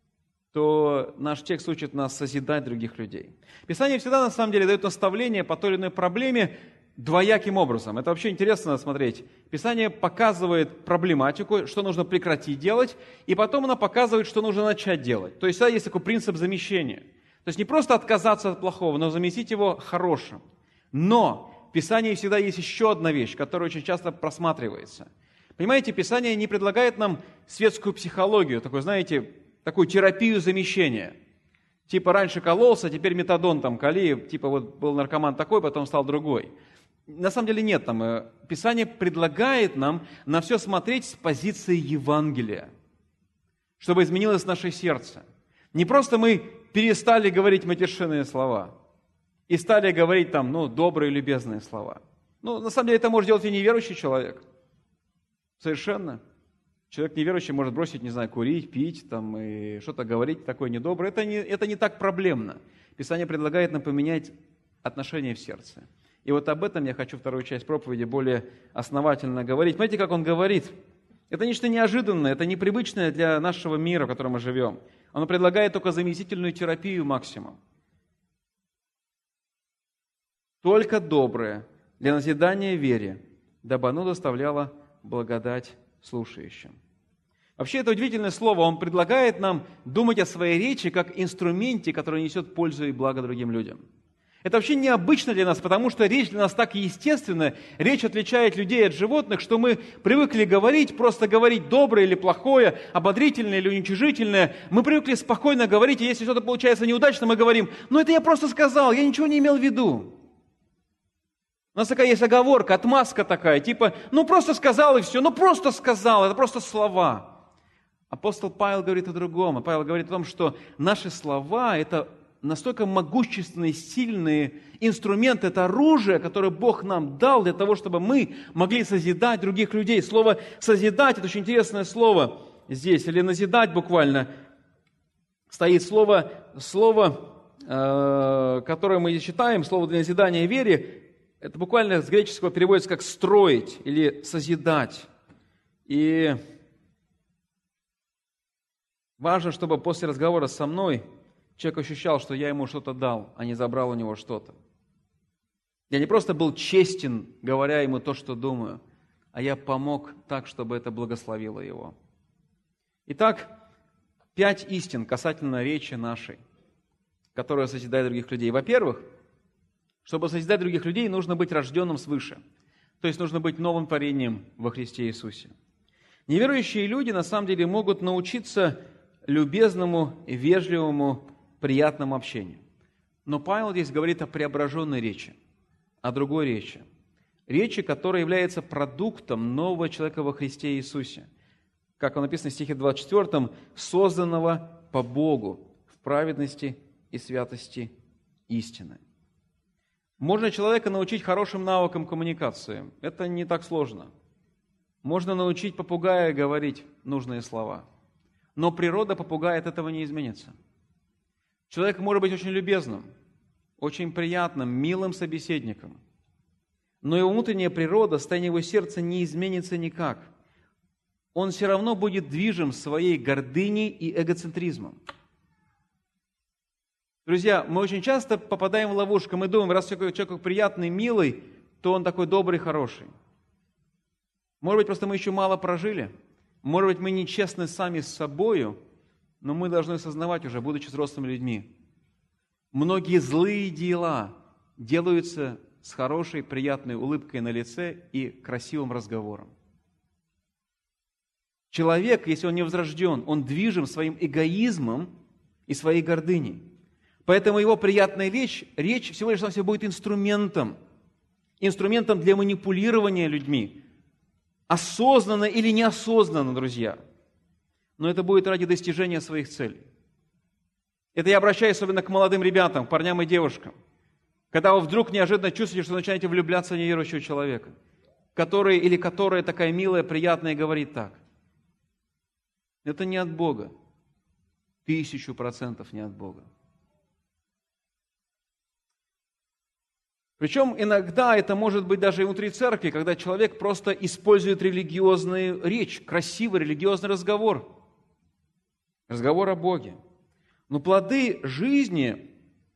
то наш текст учит нас созидать других людей. Писание всегда, на самом деле, дает наставление по той или иной проблеме двояким образом. Это вообще интересно смотреть. Писание показывает проблематику, что нужно прекратить делать, и потом оно показывает, что нужно начать делать. То есть всегда есть такой принцип замещения. То есть не просто отказаться от плохого, но заместить его хорошим. Но в Писании всегда есть еще одна вещь, которая очень часто просматривается. Понимаете, Писание не предлагает нам светскую психологию, такую, знаете, такую терапию замещения. Типа раньше кололся, теперь метадон там кали, типа вот был наркоман такой, потом стал другой. На самом деле нет там. Писание предлагает нам на все смотреть с позиции Евангелия, чтобы изменилось наше сердце. Не просто мы перестали говорить матершинные слова и стали говорить там, добрые, любезные слова. На самом деле это может делать и неверующий человек. Совершенно. Человек неверующий может бросить, курить, пить там, и что-то говорить такое недоброе. Это не так проблемно. Писание предлагает нам поменять отношения в сердце. И вот об этом я хочу вторую часть проповеди более основательно говорить. Смотрите, как он говорит. Это нечто неожиданное, это непривычное для нашего мира, в котором мы живем. Он предлагает только заместительную терапию максимум. Только доброе для назидания вере, дабы оно доставляло благодать слушающим. Вообще, это удивительное слово. Он предлагает нам думать о своей речи как инструменте, который несет пользу и благо другим людям. Это вообще необычно для нас, потому что речь для нас так естественная. Речь отличает людей от животных, что мы привыкли говорить, просто говорить доброе или плохое, ободрительное или уничижительное. Мы привыкли спокойно говорить, и если что-то получается неудачно, мы говорим, это я просто сказал, я ничего не имел в виду. У нас такая есть оговорка, отмазка такая, типа, просто сказал и все, просто сказал, это просто слова. Апостол Павел говорит о другом. Павел говорит о том, что наши слова – это настолько могущественные, сильные инструменты, это оружие, которое Бог нам дал для того, чтобы мы могли созидать других людей. Слово «созидать» – это очень интересное слово здесь, или «назидать» буквально. Стоит слово, которое мы читаем, слово для назидания вере, это буквально с греческого переводится как «строить» или «созидать». И важно, чтобы после разговора со мной человек ощущал, что я ему что-то дал, а не забрал у него что-то. Я не просто был честен, говоря ему то, что думаю, а я помог так, чтобы это благословило его. Итак, 5 истин касательно речи нашей, которая созидает других людей. Во-первых, чтобы созидать других людей, нужно быть рожденным свыше. То есть нужно быть новым творением во Христе Иисусе. Неверующие люди на самом деле могут научиться любезному, вежливому, приятному общению. Но Павел здесь говорит о преображенной речи, о другой речи. Речи, которая является продуктом нового человека во Христе Иисусе. Как написано в стихе 24, созданного по Богу в праведности и святости истины. Можно человека научить хорошим навыкам коммуникации. Это не так сложно. Можно научить попугая говорить нужные слова. Но природа попугая от этого не изменится. Человек может быть очень любезным, очень приятным, милым собеседником. Но его внутренняя природа, состояние его сердца не изменится никак. Он все равно будет движим своей гордыней и эгоцентризмом. Друзья, мы очень часто попадаем в ловушку. Мы думаем, раз человек приятный, милый, то он такой добрый, хороший. Может быть, просто мы еще мало прожили. Может быть, мы нечестны сами с собою, но мы должны осознавать уже, будучи взрослыми людьми, многие злые дела делаются с хорошей, приятной улыбкой на лице и красивым разговором. Человек, если он не возрожден, он движим своим эгоизмом и своей гордыней. Поэтому его приятная речь всего лишь навсего будет инструментом для манипулирования людьми, осознанно или неосознанно, друзья. Но это будет ради достижения своих целей. Это я обращаюсь особенно к молодым ребятам, к парням и девушкам. Когда вы вдруг неожиданно чувствуете, что начинаете влюбляться в неверующего человека, которая такая милая, приятная и говорит так. Это не от Бога. 1000% не от Бога. Причем иногда это может быть даже и внутри церкви, когда человек просто использует религиозную речь, красивый религиозный разговор. Разговор о Боге. Но плоды жизни,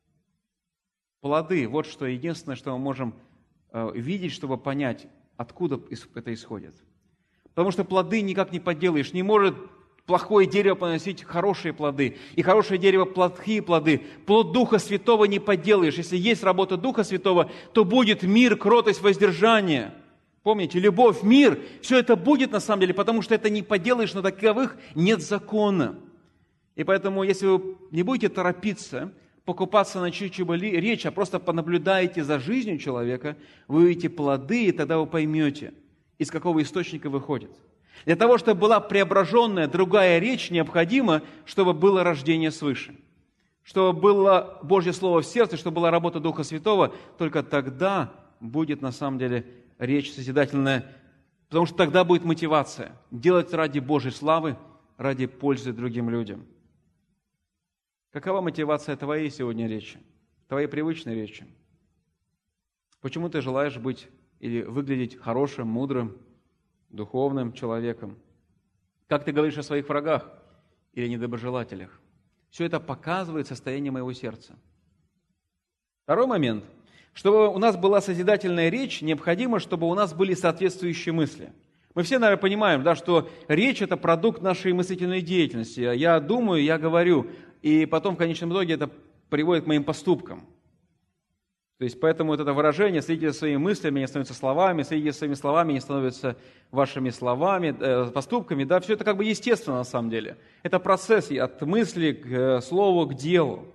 вот что единственное, что мы можем видеть, чтобы понять, откуда это исходит. Потому что плоды никак не подделаешь. Не может плохое дерево приносить хорошие плоды, и хорошее дерево плохие плоды. Плод Духа Святого не подделаешь. Если есть работа Духа Святого, то будет мир, кротость, воздержание. Помните, любовь, мир, все это будет на самом деле, потому что это не подделаешь, но таковых нет закона. И поэтому, если вы не будете торопиться покупаться на чью-либо речь, а просто понаблюдаете за жизнью человека, вы увидите плоды, и тогда вы поймете, из какого источника выходит. Для того, чтобы была преображенная другая речь, необходимо, чтобы было рождение свыше. Чтобы было Божье Слово в сердце, чтобы была работа Духа Святого, только тогда будет на самом деле речь созидательная, потому что тогда будет мотивация делать ради Божьей славы, ради пользы другим людям. Какова мотивация твоей сегодня речи, твоей привычной речи? Почему ты желаешь быть или выглядеть хорошим, мудрым, духовным человеком? Как ты говоришь о своих врагах или недоброжелателях? Все это показывает состояние моего сердца. Второй момент. Чтобы у нас была созидательная речь, необходимо, чтобы у нас были соответствующие мысли. Мы все, наверное, понимаем, да, что речь – это продукт нашей мыслительной деятельности. Я думаю, я говорю, и потом в конечном итоге это приводит к моим поступкам. То есть, поэтому вот это выражение «следите за своими мыслями, не становятся словами», «следите за своими словами, не становятся вашими словами, поступками», да, все это как бы естественно на самом деле. Это процесс от мысли к слову, к делу.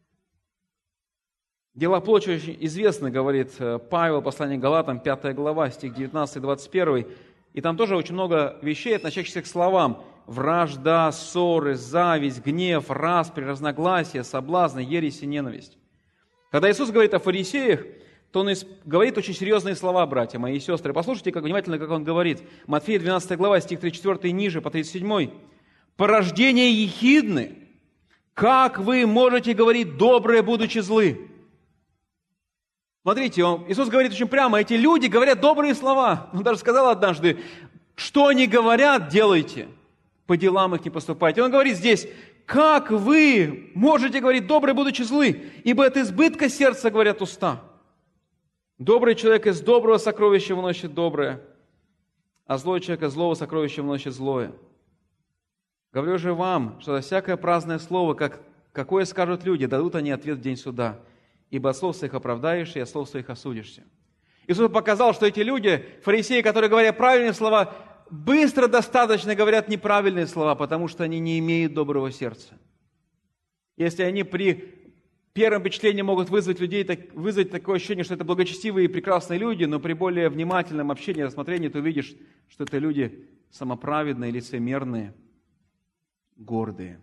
Дела плоти очень известны, говорит Павел, послание к Галатам, 5 глава, стих 19-21. и там тоже очень много вещей, относящихся к словам. Вражда, ссоры, зависть, гнев, распри, разногласия, соблазны, ересь и ненависть. Когда Иисус говорит о фарисеях, то Он говорит очень серьезные слова, братья мои и сестры. Послушайте, как внимательно, как Он говорит. Матфея 12 глава, стих 34 ниже, по 37. «Порождение ехидны, как вы можете говорить доброе, будучи злы?» Смотрите, Иисус говорит очень прямо, эти люди говорят добрые слова. Он даже сказал однажды, что они говорят, делайте, по делам их не поступайте. Он говорит здесь, как вы можете говорить доброе, будучи злы, ибо от избытка сердца говорят уста. Добрый человек из доброго сокровища выносит доброе, а злой человек из злого сокровища выносит злое. Говорю же вам, что за всякое праздное слово, какое скажут люди, дадут они ответ в день суда, ибо от слов своих оправдаешься, и от слов своих осудишься. Иисус показал, что эти люди, фарисеи, которые говорят правильные слова, быстро достаточно говорят неправильные слова, потому что они не имеют доброго сердца. Если они при первом впечатлении могут вызвать такое ощущение, что это благочестивые и прекрасные люди, но при более внимательном общении и рассмотрении ты увидишь, что это люди самоправедные, лицемерные, гордые.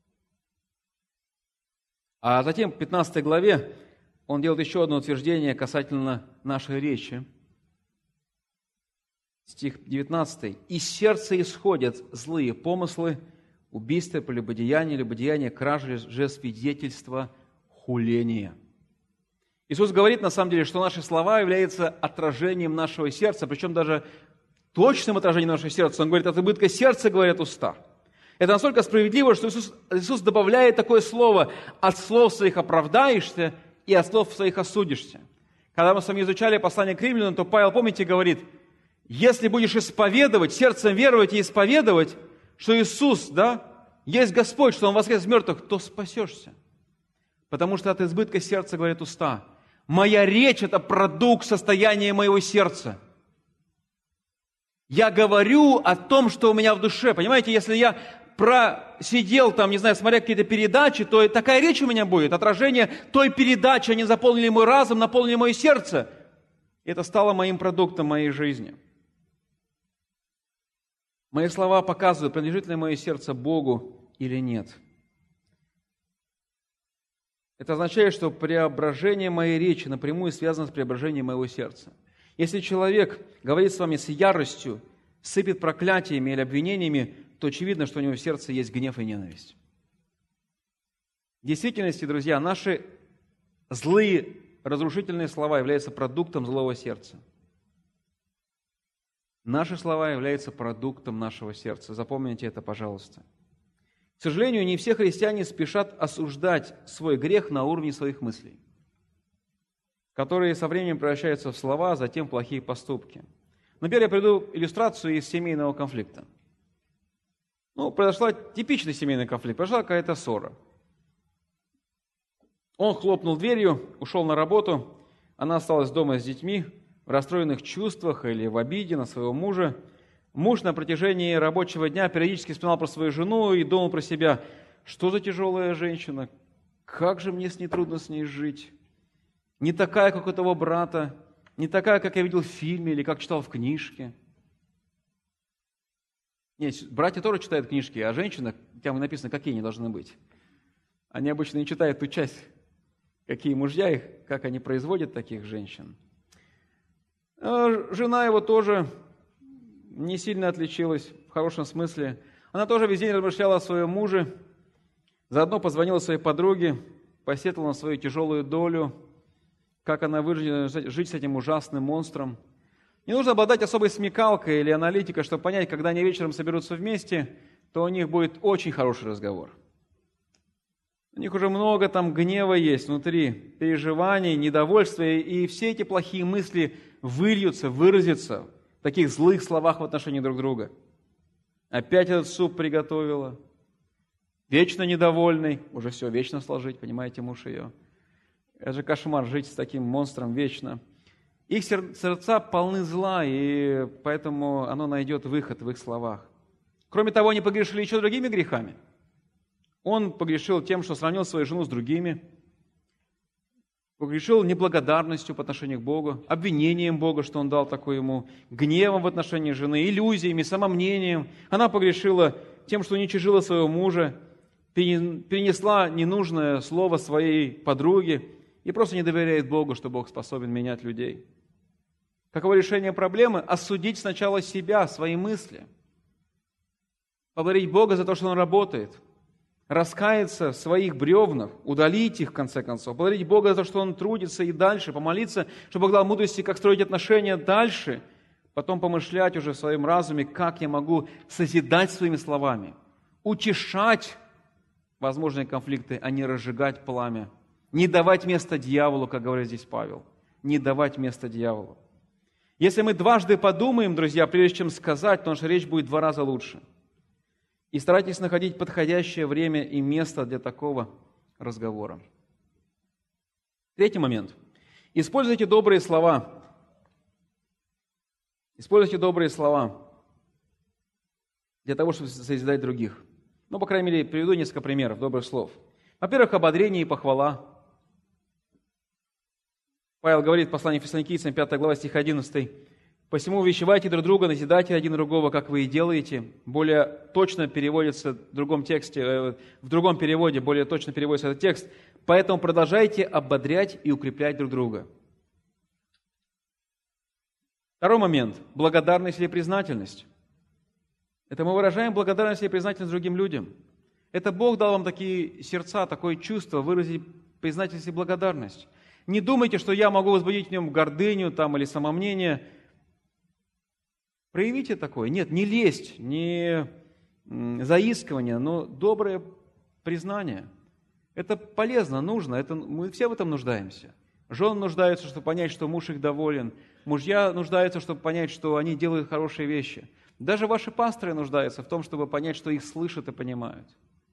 А затем в 15 главе он делает еще одно утверждение касательно нашей речи. Стих 19. «Из сердца исходят злые помыслы, убийства, прелюбодеяние, кражи, лжесвидетельства, хуление». Иисус говорит, на самом деле, что наши слова являются отражением нашего сердца, причем даже точным отражением нашего сердца. Он говорит, от избытка сердца говорят уста. Это настолько справедливо, что Иисус добавляет такое слово: «От слов своих оправдаешься, и от слов своих осудишься». Когда мы с вами изучали послание к римлянам, то Павел, помните, говорит, если будешь исповедовать, сердцем веровать и исповедовать, что Иисус, есть Господь, что Он воскрес из мертвых, то спасешься. Потому что от избытка сердца говорят уста. Моя речь – это продукт состояния моего сердца. Я говорю о том, что у меня в душе. Понимаете, если я просидел там, смотря какие-то передачи, то такая речь у меня будет, отражение той передачи, они заполнили мой разум, наполнили мое сердце. И это стало моим продуктом моей жизни. Мои слова показывают, принадлежит ли мое сердце Богу или нет. Это означает, что преображение моей речи напрямую связано с преображением моего сердца. Если человек говорит с вами с яростью, сыпет проклятиями или обвинениями, то очевидно, что у него в сердце есть гнев и ненависть. В действительности, друзья, наши злые, разрушительные слова являются продуктом злого сердца. Наши слова являются продуктом нашего сердца. Запомните это, пожалуйста. К сожалению, не все христиане спешат осуждать свой грех на уровне своих мыслей, которые со временем превращаются в слова, а затем в плохие поступки. Например, я приведу иллюстрацию из семейного конфликта. Произошла типичный семейный конфликт, произошла какая-то ссора. Он хлопнул дверью, ушел на работу, она осталась дома с детьми, в расстроенных чувствах или в обиде на своего мужа. Муж на протяжении рабочего дня периодически вспоминал про свою жену и думал про себя, что за тяжелая женщина, как же мне трудно с ней жить. Не такая, как у того брата, не такая, как я видел в фильме или как читал в книжке. Нет, братья тоже читают книжки, а женщины, там написано, какие они должны быть. Они обычно не читают ту часть, какие мужья их, как они производят таких женщин. Жена его тоже не сильно отличилась, в хорошем смысле. Она тоже весь день размышляла о своем муже, заодно позвонила своей подруге, посетовала на свою тяжелую долю, как она вынуждена жить с этим ужасным монстром. Не нужно обладать особой смекалкой или аналитикой, чтобы понять, когда они вечером соберутся вместе, то у них будет очень хороший разговор. У них уже много там гнева есть внутри, переживаний, недовольства, и все эти плохие мысли выльются, выразятся в таких злых словах в отношении друг друга. Опять этот суп приготовила. Вечно недовольный, уже все, вечно сложить, понимаете, муж ее. Это же кошмар, жить с таким монстром вечно. Их сердца полны зла, и поэтому оно найдет выход в их словах. Кроме того, они погрешили еще другими грехами. Он погрешил тем, что сравнил свою жену с другими. Погрешил неблагодарностью по отношению к Богу, обвинением Бога, что Он дал такое ему, гневом в отношении жены, иллюзиями, самомнением. Она погрешила тем, что уничижила своего мужа, перенесла ненужное слово своей подруге и просто не доверяет Богу, что Бог способен менять людей. Каково решение проблемы? Осудить сначала себя, свои мысли. Поблагодарить Бога за то, что Он работает. Раскаяться в своих бревнах, удалить их, в конце концов. Благодарить Бога за то, что Он трудится и дальше. Помолиться, чтобы Бог дал мудрости, как строить отношения дальше. Потом помышлять уже в своем разуме, как я могу созидать своими словами. Утешать возможные конфликты, а не разжигать пламя. Не давать место дьяволу, как говорит здесь Павел. Не давать место дьяволу. Если мы дважды подумаем, друзья, прежде чем сказать, то наша речь будет 2 раза лучше. И старайтесь находить подходящее время и место для такого разговора. 3-й момент. Используйте добрые слова. Используйте добрые слова для того, чтобы созидать других. По крайней мере, приведу несколько примеров добрых слов. Во-первых, ободрение и похвала. Павел говорит в послании Фессалоникийцам, 5 глава, стих 11. «Посему увещевайте друг друга, назидайте один другого, как вы и делаете». Более точно переводится в другом тексте, в другом переводе более точно переводится этот текст. «Поэтому продолжайте ободрять и укреплять друг друга». 2-й момент. Благодарность или признательность. Это мы выражаем благодарность или признательность другим людям. Это Бог дал вам такие сердца, такое чувство, выразить признательность и благодарность. Не думайте, что я могу возбудить в нем гордыню или самомнение. Проявите такое. Нет, не лесть, не заискивание, но доброе признание. Это полезно, нужно. Мы все в этом нуждаемся. Жены нуждаются, чтобы понять, что муж их доволен. Мужья нуждаются, чтобы понять, что они делают хорошие вещи. Даже ваши пасторы нуждаются в том, чтобы понять, что их слышат и понимают.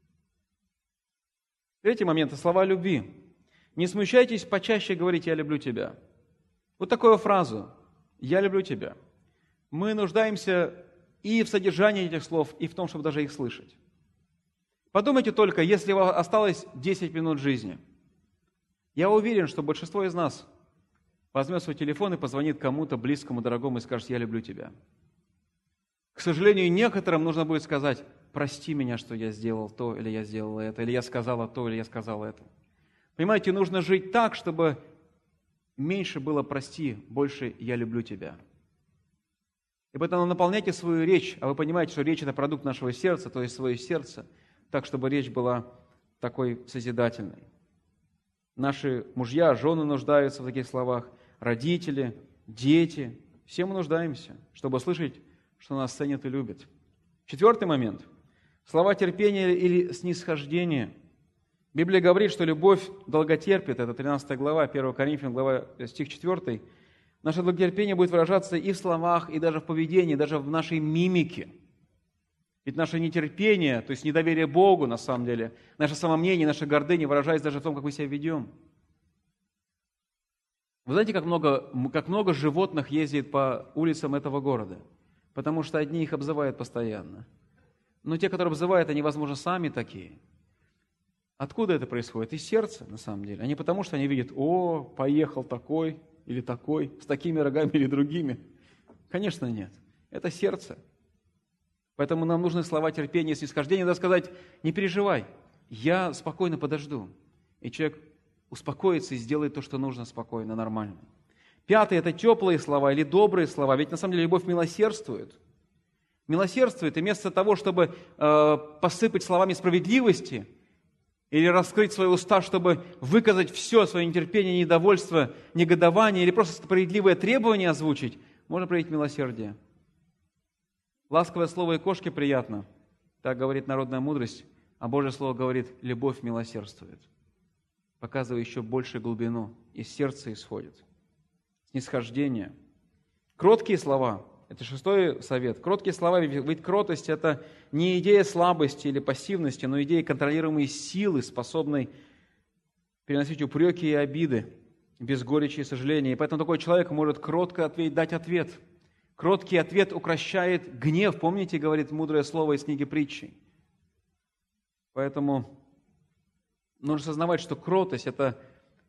3-й момент – это слова любви. Не смущайтесь почаще говорить «я люблю тебя». Вот такую фразу «я люблю тебя». Мы нуждаемся и в содержании этих слов, и в том, чтобы даже их слышать. Подумайте только, если у вас осталось 10 минут жизни, я уверен, что большинство из нас возьмет свой телефон и позвонит кому-то близкому, дорогому и скажет «я люблю тебя». К сожалению, некоторым нужно будет сказать «прости меня, что я сделал то, или я сделала это, или я сказала то, или я сказала это». Понимаете, нужно жить так, чтобы меньше было «прости», больше «я люблю тебя». И поэтому наполняйте свою речь, а вы понимаете, что речь – это продукт нашего сердца, то есть свое сердце, так, чтобы речь была такой созидательной. Наши мужья, жены нуждаются в таких словах, родители, дети. Все мы нуждаемся, чтобы слышать, что нас ценят и любят. 4-й момент. Слова терпения или снисхождения. Библия говорит, что любовь долготерпит. Это 13 глава, 1 Коринфянам, глава, стих 4. Наше долготерпение будет выражаться и в словах, и даже в поведении, даже в нашей мимике. Ведь наше нетерпение, то есть недоверие Богу, на самом деле, наше самомнение, наша гордыня выражается даже в том, как мы себя ведем. Вы знаете, как много животных ездит по улицам этого города? Потому что одни их обзывают постоянно. Но те, которые обзывают, они, возможно, сами такие. Откуда это происходит? Из сердца, на самом деле. А не потому, что они видят, о, поехал такой или такой, с такими рогами или другими. Конечно, нет. Это сердце. Поэтому нам нужны слова терпения и снисхождения. Надо сказать, не переживай, я спокойно подожду. И человек успокоится и сделает то, что нужно спокойно, нормально. 5-й – это теплые слова или добрые слова. Ведь на самом деле любовь милосердствует. Милосердствует, и вместо того, чтобы посыпать словами справедливости или раскрыть свои уста, чтобы выказать все свое нетерпение, недовольство, негодование или просто справедливое требование озвучить, можно проявить милосердие. Ласковое слово и кошке приятно, так говорит народная мудрость, а Божье Слово говорит, любовь милосердствует, показывая еще большую глубину, из сердца исходит. Снисхождение. Кроткие слова, это 6-й совет. Кроткие слова, ведь кротость – это не идея слабости или пассивности, но идея контролируемой силы, способной переносить упреки и обиды без горечи и сожаления. И поэтому такой человек может кротко дать ответ. Кроткий ответ укрощает гнев. Помните, говорит мудрое слово из книги Притчи. Поэтому нужно осознавать, что кротость – это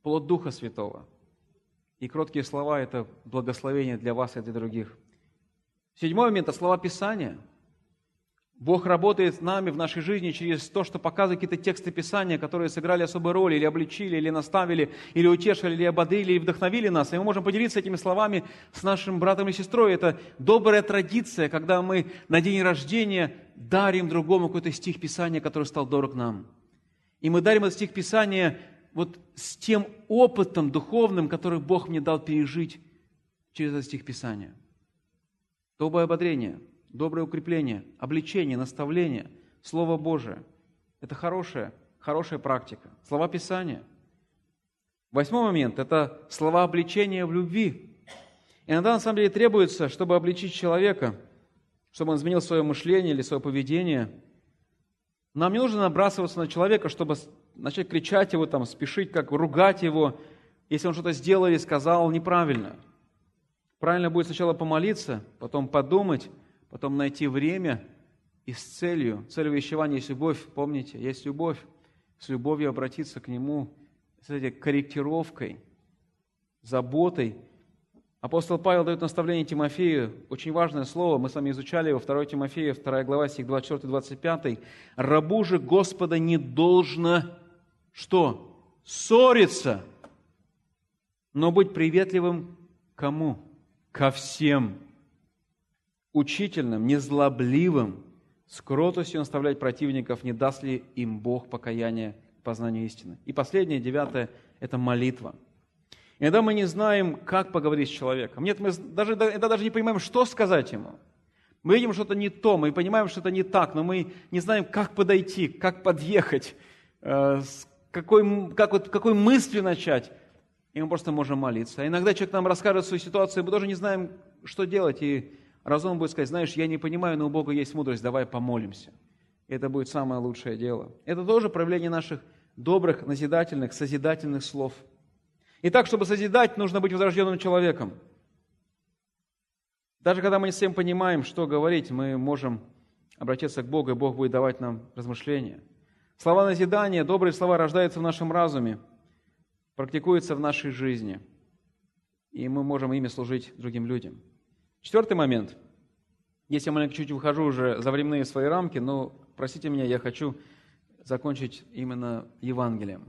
плод Духа Святого. И кроткие слова – это благословение для вас и для других. 7 момент – это слова Писания. Бог работает с нами в нашей жизни через то, что показывает какие-то тексты Писания, которые сыграли особую роль, или обличили, или наставили, или утешили, или ободрили, или вдохновили нас. И мы можем поделиться этими словами с нашим братом и сестрой. Это добрая традиция, когда мы на день рождения дарим другому какой-то стих Писания, который стал дорог нам. И мы дарим этот стих Писания вот с тем опытом духовным, который Бог мне дал пережить через этот стих Писания. Доброе ободрение, доброе укрепление, обличение, наставление, Слово Божие. Это хорошая практика. Слова Писания. 8 момент – это слова обличения в любви. Иногда, на самом деле, требуется, чтобы обличить человека, чтобы он изменил свое мышление или свое поведение. Нам не нужно набрасываться на человека, чтобы начать кричать его, спешить, как ругать его, если он что-то сделал или сказал неправильно. Правильно будет сначала помолиться, потом подумать, потом найти время и с целью. Цель увещевания есть любовь, помните, есть любовь. С любовью обратиться к Нему, с этой корректировкой, заботой. Апостол Павел дает наставление Тимофею, очень важное слово, мы с вами изучали его, 2 Тимофея, 2 глава, стих 24-25. «Рабу же Господа не должно, что? Ссориться, но быть приветливым кому? Ко всем, учительным, незлобливым, с кротостью наставлять противников, не даст ли им Бог покаяние к познанию истины». И последнее, 9, это молитва. Иногда мы не знаем, как поговорить с человеком. Нет, мы даже не понимаем, что сказать ему. Мы видим что-то не то, мы понимаем, что это не так, но мы не знаем, как подойти, как подъехать, с какой мыслью начать. И мы просто можем молиться. А иногда человек нам расскажет свою ситуацию, мы тоже не знаем, что делать. И разум будет сказать: знаешь, я не понимаю, но у Бога есть мудрость, давай помолимся. И это будет самое лучшее дело. Это тоже проявление наших добрых, назидательных, созидательных слов. Итак, чтобы созидать, нужно быть возрожденным человеком. Даже когда мы не совсем понимаем, что говорить, мы можем обратиться к Богу, и Бог будет давать нам размышления. Слова назидания, добрые слова рождаются в нашем разуме, практикуются в нашей жизни, и мы можем ими служить другим людям. 4 момент. Если я маленько чуть выхожу уже за временные свои рамки, но, простите меня, я хочу закончить именно Евангелием.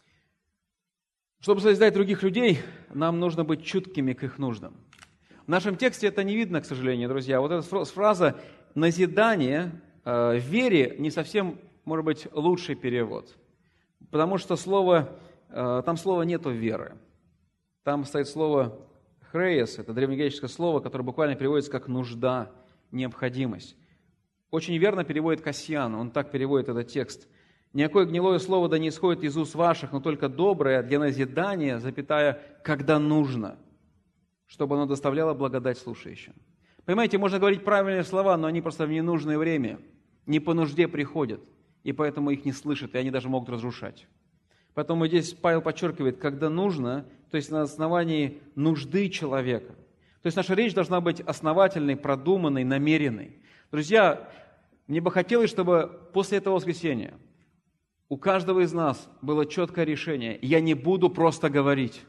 Чтобы созидать других людей, нам нужно быть чуткими к их нуждам. В нашем тексте это не видно, к сожалению, друзья. Вот эта фраза «назидание» в вере не совсем, может быть, лучший перевод. Потому что там слова нету веры. Там стоит слово «хреес», это древнегреческое слово, которое буквально переводится как «нужда», «необходимость». Очень верно переводит Кассиан, он так переводит этот текст. «Никакое гнилое слово да не исходит из уст ваших, но только доброе для назидания, запятая, когда нужно, чтобы оно доставляло благодать слушающим». Понимаете, можно говорить правильные слова, но они просто в ненужное время, не по нужде приходят, и поэтому их не слышат, и они даже могут разрушать. Поэтому здесь Павел подчеркивает, когда нужно, то есть на основании нужды человека. То есть наша речь должна быть основательной, продуманной, намеренной. Друзья, мне бы хотелось, чтобы после этого воскресенья у каждого из нас было четкое решение: я не буду просто говорить.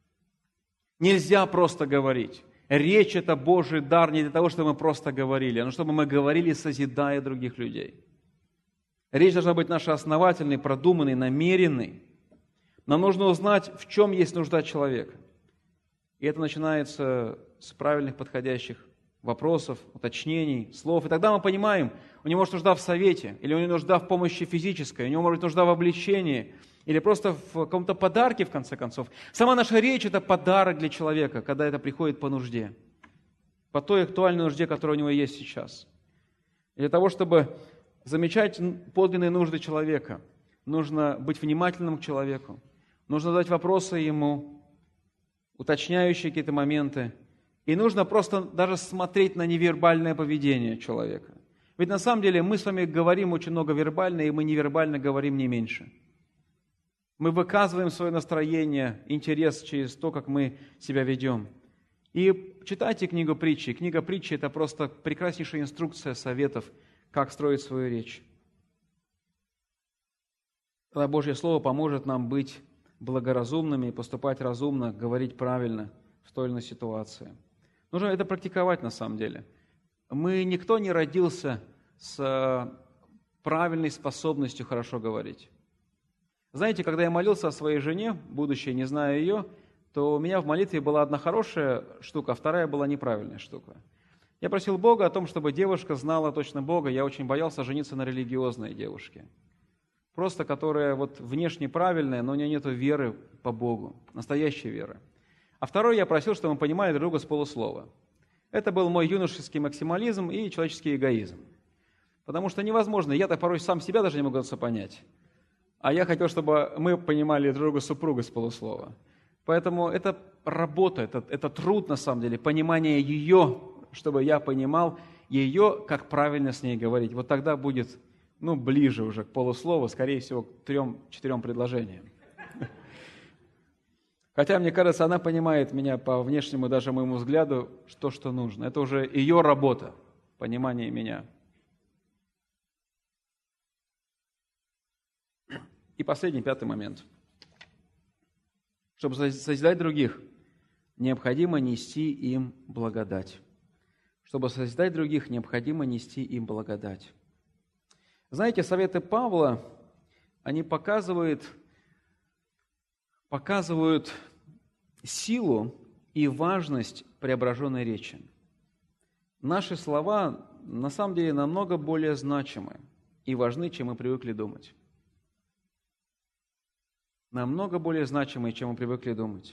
Нельзя просто говорить. Речь – это Божий дар не для того, чтобы мы просто говорили, но чтобы мы говорили, созидая других людей. Речь должна быть наша основательной, продуманной, намеренной. Нам нужно узнать, в чем есть нужда человека. И это начинается с правильных, подходящих вопросов, уточнений, слов. И тогда мы понимаем, у него может нужда в совете, или у него нужда в помощи физической, у него может быть нужда в обличении, или просто в каком-то подарке, в конце концов. Сама наша речь – это подарок для человека, когда это приходит по нужде, по той актуальной нужде, которая у него есть сейчас. И для того, чтобы замечать подлинные нужды человека, нужно быть внимательным к человеку, нужно задать вопросы ему, уточняющие какие-то моменты, и нужно просто даже смотреть на невербальное поведение человека. Ведь на самом деле мы с вами говорим очень много вербально, и мы невербально говорим не меньше. Мы выказываем свое настроение, интерес через то, как мы себя ведем. И читайте книгу притчи. Книга притчи – это просто прекраснейшая инструкция советов, как строить свою речь. Тогда Божье Слово поможет нам быть благоразумными и поступать разумно, говорить правильно в той или иной ситуации. Нужно это практиковать на самом деле. Никто не родился с правильной способностью хорошо говорить. Знаете, когда я молился о своей жене, будущей, не зная ее, то у меня в молитве была одна хорошая штука, а вторая была неправильная штука. Я просил Бога о том, чтобы девушка знала точно Бога. Я очень боялся жениться на религиозной девушке. Просто которая внешне правильная, но у нее нет веры по Богу, настоящей веры. А второй я просил, чтобы мы понимали друг друга с полуслова. Это был мой юношеский максимализм и человеческий эгоизм. Потому что невозможно, я-то порой сам себя даже не могу понять. А я хотел, чтобы мы понимали друг друга супруга с полуслова. Поэтому это работа, это труд на самом деле, понимание ее, чтобы я понимал ее, как правильно с ней говорить. Вот тогда будет, ближе уже к полуслову, скорее всего, к 3-4 предложениям. Хотя, мне кажется, она понимает меня по внешнему, даже моему взгляду, что нужно. Это уже ее работа, понимание меня. И последний, 5-й момент. Чтобы созидать других, необходимо нести им благодать. Чтобы созидать других, необходимо нести им благодать. Знаете, советы Павла, они показывают силу и важность преображенной речи. Наши слова на самом деле намного более значимы и важны, чем мы привыкли думать. Намного более значимые, чем мы привыкли думать.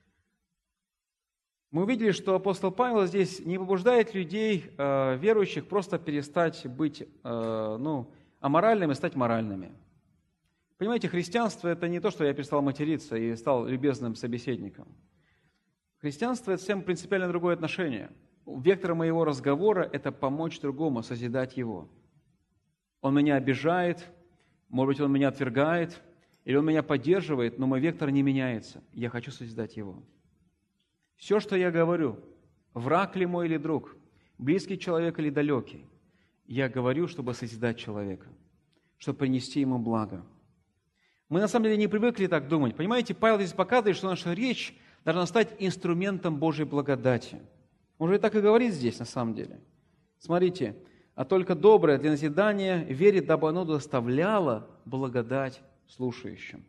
Мы увидели, что апостол Павел здесь не побуждает людей, верующих, просто перестать быть аморальными, стать моральными. Понимаете, христианство – это не то, что я перестал материться и стал любезным собеседником. Христианство – это совсем принципиально другое отношение. Вектор моего разговора – это помочь другому, созидать его. Он меня обижает, может быть, он меня отвергает, или он меня поддерживает, но мой вектор не меняется. Я хочу созидать его. Все, что я говорю, враг ли мой или друг, близкий человек или далекий, я говорю, чтобы созидать человека, чтобы принести ему благо. Мы на самом деле не привыкли так думать. Понимаете, Павел здесь показывает, что наша речь должна стать инструментом Божьей благодати. Он же так и говорит здесь на самом деле. Смотрите, а только доброе для назидания верит, дабы оно доставляло благодать слушающим.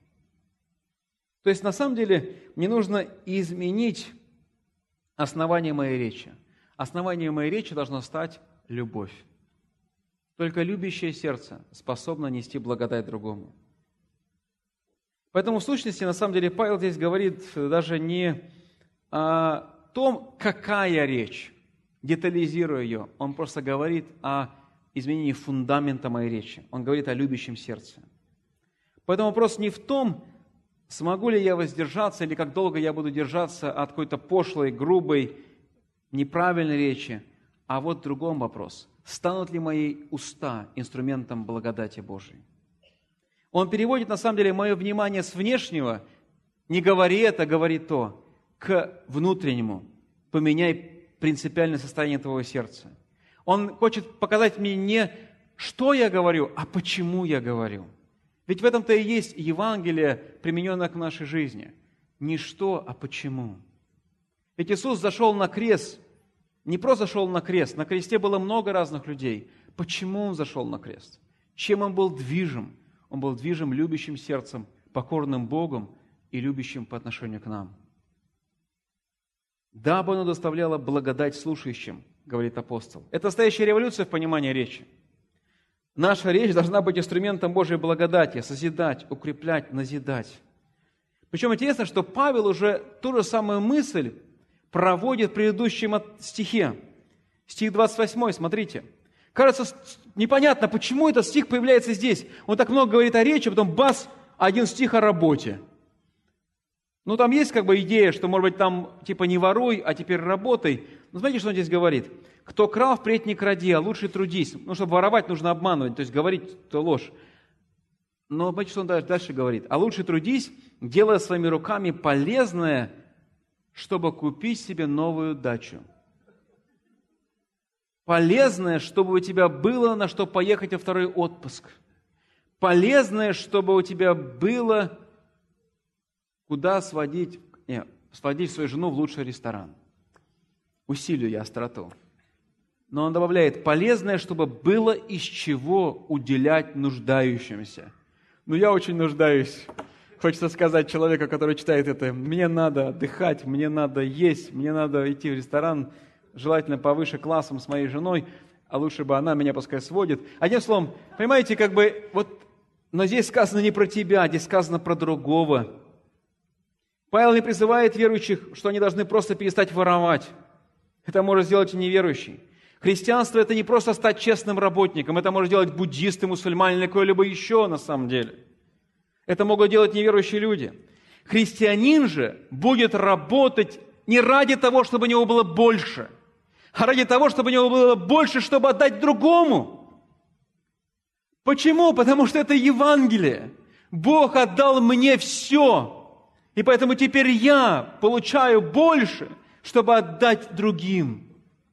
То есть, на самом деле, мне нужно изменить основание моей речи. Основанием моей речи должна стать любовь. Только любящее сердце способно нести благодать другому. Поэтому, в сущности, на самом деле, Павел здесь говорит даже не о том, какая речь, детализируя ее. Он просто говорит о изменении фундамента моей речи. Он говорит о любящем сердце. Поэтому вопрос не в том, смогу ли я воздержаться или как долго я буду держаться от какой-то пошлой, грубой, неправильной речи, а вот в другом вопрос. Станут ли мои уста инструментом благодати Божией? Он переводит, на самом деле, мое внимание с внешнего, не говори это, говори то, к внутреннему. Поменяй принципиальное состояние твоего сердца. Он хочет показать мне не, что я говорю, а почему я говорю. Ведь в этом-то и есть Евангелие, примененное к нашей жизни. Не что, а почему. Ведь Иисус зашел на крест, не просто зашел на крест, на кресте было много разных людей. Почему Он зашел на крест? Чем Он был движим? Он был движим любящим сердцем, покорным Богом и любящим по отношению к нам. Дабы оно доставляло благодать слушающим, говорит апостол. Это настоящая революция в понимании речи. Наша речь должна быть инструментом Божьей благодати, созидать, укреплять, назидать. Причем интересно, что Павел уже ту же самую мысль проводит в предыдущем стихе. Стих 28, смотрите. Кажется, непонятно, почему этот стих появляется здесь. Он так много говорит о речи, потом бас, один стих о работе. Там есть идея, что, может быть, там не воруй, а теперь работай. Но смотрите, что он здесь говорит. Кто крал, впредь не кради, а лучше трудись. Чтобы воровать, нужно обманывать, то есть говорить то ложь. Но смотрите, что он дальше говорит. А лучше трудись, делая своими руками полезное, чтобы купить себе новую дачу. Полезное, чтобы у тебя было на что поехать во второй отпуск. Полезное, чтобы у тебя было куда сводить свою жену в лучший ресторан. Усилию я остроту. Но он добавляет, полезное, чтобы было из чего уделять нуждающимся. Я очень нуждаюсь. Хочется сказать человеку, который читает это, мне надо отдыхать, мне надо есть, мне надо идти в ресторан, желательно повыше классом с моей женой, а лучше бы она меня пускай сводит. Одним словом, понимаете, но здесь сказано не про тебя, здесь сказано про другого. Павел не призывает верующих, что они должны просто перестать воровать. Это может сделать и неверующий. Христианство – это не просто стать честным работником, это может делать буддисты, мусульмане или кто-либо еще на самом деле. Это могут делать неверующие люди. Христианин же будет работать не ради того, чтобы у него было больше, а ради того, чтобы у него было больше, чтобы отдать другому. Почему? Потому что это Евангелие. Бог отдал мне все, и поэтому теперь я получаю больше, чтобы отдать другим.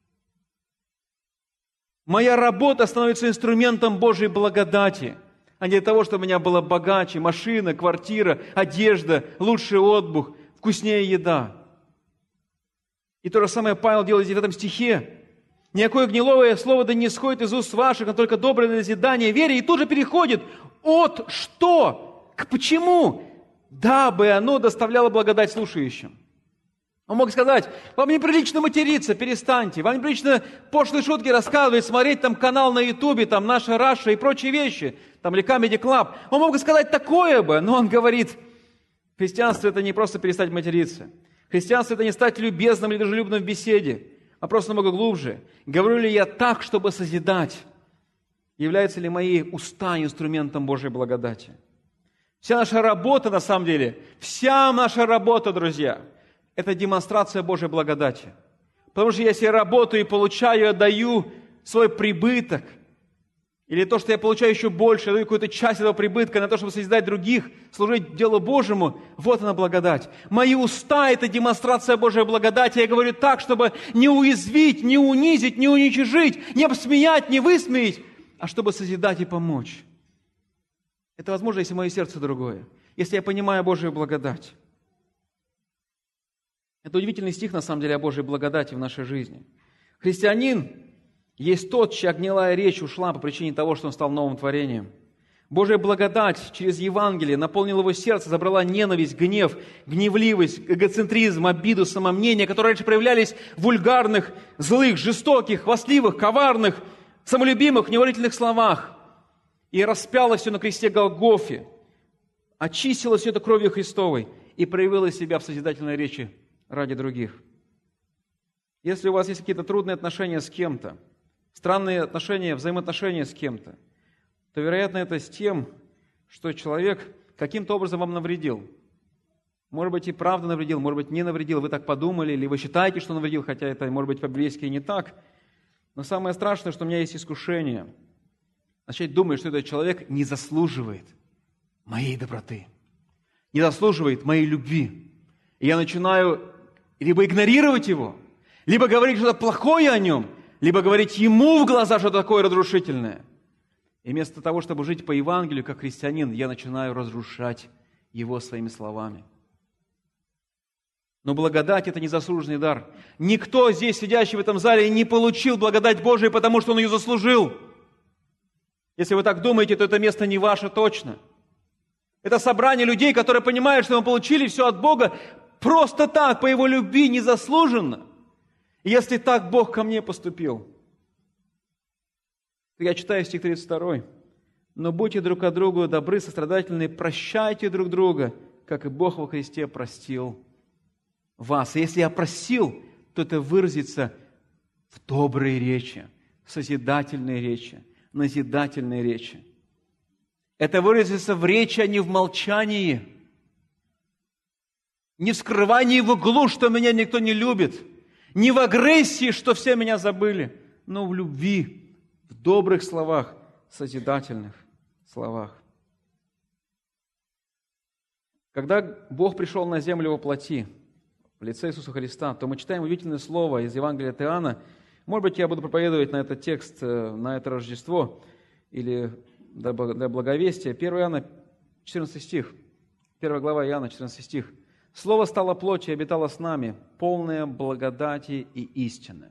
Моя работа становится инструментом Божьей благодати, а не для того, чтобы у меня было богаче, машина, квартира, одежда, лучший отдых, вкуснее еда. И то же самое Павел делает здесь в этом стихе. Никакое гнилое слово да не исходит из уст ваших, но только доброе назидание вере. И тут же переходит от что к почему, дабы оно доставляло благодать слушающим. Он мог сказать, вам неприлично материться, перестаньте, вам неприлично пошлые шутки рассказывать, смотреть там канал на Ютубе, там Наша Раша и прочие вещи, там или Comedy Club. Он мог сказать такое бы, но он говорит, христианство это не просто перестать материться. Христианство это не стать любезным или дружелюбным в беседе, а просто намного глубже. Говорю ли я так, чтобы созидать? Являются ли мои уста инструментом Божьей благодати? Вся наша работа, на самом деле, вся наша работа, друзья, это демонстрация Божьей благодати. Потому что если я работаю и получаю, отдаю свой прибыток, или то, что я получаю еще больше, я даю какую-то часть этого прибытка на то, чтобы созидать других, служить делу Божьему, вот она благодать. Мои уста – это демонстрация Божьей благодати. Я говорю так, чтобы не уязвить, не унизить, не уничижить, не обсмеять, не высмеять, а чтобы созидать и помочь. Это возможно, если мое сердце другое, если я понимаю Божью благодать. Это удивительный стих, на самом деле, о Божьей благодати в нашей жизни. Христианин есть тот, чья гнилая речь ушла по причине того, что он стал новым творением. Божья благодать через Евангелие наполнила его сердце, забрала ненависть, гнев, гневливость, эгоцентризм, обиду, самомнение, которые раньше проявлялись в вульгарных, злых, жестоких, хвастливых, коварных, самолюбимых, неуважительных словах. И распяла все на кресте Голгофе, очистила все это кровью Христовой и проявила себя в созидательной речи ради других. Если у вас есть какие-то трудные отношения с кем-то, странные отношения, взаимоотношения с кем-то, то, вероятно, это с тем, что человек каким-то образом вам навредил. Может быть, и правда навредил, может быть, не навредил, вы так подумали, или вы считаете, что навредил, хотя это, может быть, по-библейски и не так. Но самое страшное, что у меня есть искушение начать думать, что этот человек не заслуживает моей доброты, не заслуживает моей любви. И я начинаю либо игнорировать его, либо говорить что-то плохое о нем, либо говорить ему в глаза что-то такое разрушительное. И вместо того, чтобы жить по Евангелию, как христианин, я начинаю разрушать его своими словами. Но благодать – это незаслуженный дар. Никто здесь, сидящий в этом зале, не получил благодать Божию, потому что он ее заслужил. Если вы так думаете, то это место не ваше точно. Это собрание людей, которые понимают, что мы получили все от Бога просто так, по Его любви, незаслуженно. И если так Бог ко мне поступил, то я читаю стих 32. «Но будьте друг к другу добры, сострадательны, прощайте друг друга, как и Бог во Христе простил вас». И если я просил, то это выразится в доброй речи, в созидательной речи, назидательной речи. Это выразится в речи, а не в молчании. Не в скрывании в углу, что меня никто не любит. Не в агрессии, что все меня забыли. Но в любви, в добрых словах, созидательных словах. Когда Бог пришел на землю во плоти, в лице Иисуса Христа, то мы читаем удивительное слово из Евангелия от Иоанна. Может быть, я буду проповедовать на этот текст, на это Рождество, или для благовестия. 1 Иоанна, 14 стих. 1 глава Иоанна, 14 стих. Слово стало плотью и обитало с нами, полное благодати и истины.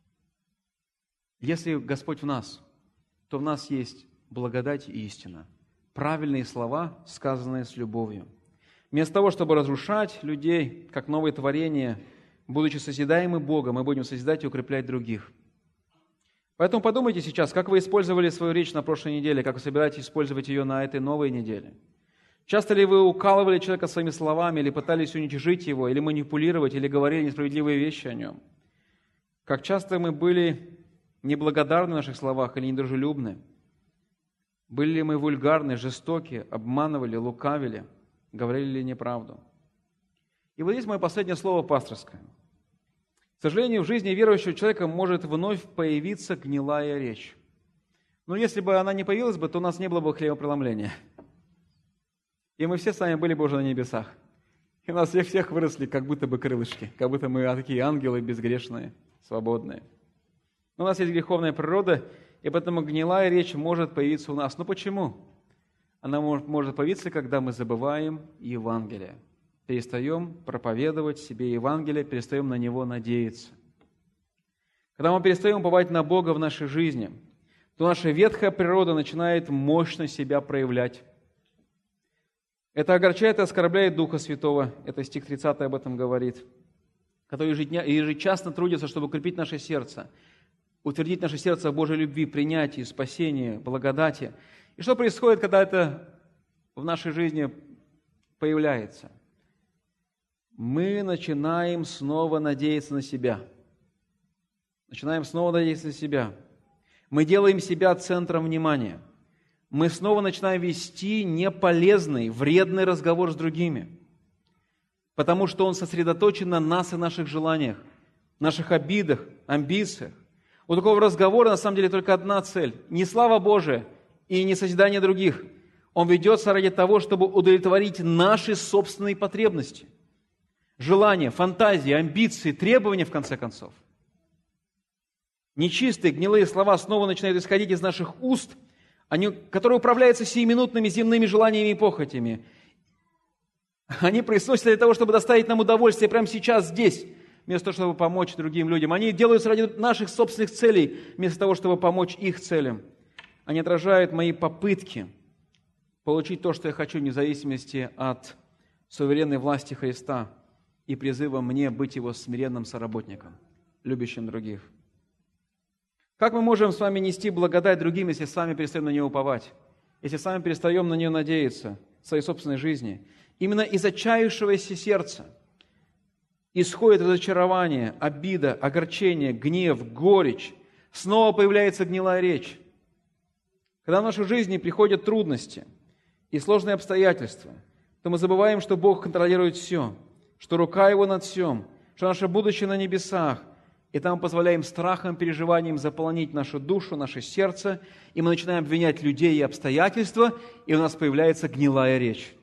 Если Господь в нас, то в нас есть благодать и истина. Правильные слова, сказанные с любовью. Вместо того, чтобы разрушать людей, как новые творения, будучи созидаемы Богом, мы будем созидать и укреплять других. Поэтому подумайте сейчас, как вы использовали свою речь на прошлой неделе, как вы собираетесь использовать ее на этой новой неделе. Часто ли вы укалывали человека своими словами, или пытались уничижить его, или манипулировать, или говорили несправедливые вещи о нем? Как часто мы были неблагодарны в наших словах или недружелюбны? Были ли мы вульгарны, жестоки, обманывали, лукавили, говорили ли неправду? И вот здесь мое последнее слово пасторское. К сожалению, в жизни верующего человека может вновь появиться гнилая речь. Но если бы она не появилась бы, то у нас не было бы хлебопреломления. И мы все с вами были бы уже на небесах. И у нас всех выросли как будто бы крылышки, как будто мы такие ангелы безгрешные, свободные. Но у нас есть греховная природа, и поэтому гнилая речь может появиться у нас. Но почему? Она может появиться, когда мы забываем Евангелие. Перестаем проповедовать себе Евангелие, перестаем на него надеяться. Когда мы перестаем уповать на Бога в нашей жизни, то наша ветхая природа начинает мощно себя проявлять. Это огорчает и оскорбляет Духа Святого. Это стих 30 об этом говорит. Который ежечасно трудится, чтобы укрепить наше сердце, утвердить наше сердце в Божьей любви, принятии, спасении, благодати. И что происходит, когда это в нашей жизни появляется? Мы начинаем снова надеяться на себя. Начинаем снова надеяться на себя. Мы делаем себя центром внимания. Мы снова начинаем вести неполезный, вредный разговор с другими, потому что он сосредоточен на нас и наших желаниях, наших обидах, амбициях. У такого разговора на самом деле только одна цель – не слава Божия и не созидание других. Он ведется ради того, чтобы удовлетворить наши собственные потребности, желания, фантазии, амбиции, требования, в конце концов. Нечистые, гнилые слова снова начинают исходить из наших уст, которые управляются сиюминутными земными желаниями и похотями. Они произносятся для того, чтобы доставить нам удовольствие прямо сейчас, здесь, вместо того, чтобы помочь другим людям. Они делаются ради наших собственных целей, вместо того, чтобы помочь их целям. Они отражают мои попытки получить то, что я хочу, вне зависимости от суверенной власти Христа и призыва мне быть Его смиренным соработником, любящим других. Как мы можем с вами нести благодать другим, если сами перестаем на нее уповать, если сами перестаем на нее надеяться в своей собственной жизни? Именно из отчаявшегося сердца исходит разочарование, обида, огорчение, гнев, горечь. Снова появляется гнилая речь. Когда в нашу жизнь приходят трудности и сложные обстоятельства, то мы забываем, что Бог контролирует все, что рука Его над всем, что наше будущее на небесах, и там позволяем страхом, переживаниям заполонить нашу душу, наше сердце, и мы начинаем обвинять людей и обстоятельства, и у нас появляется гнилая речь.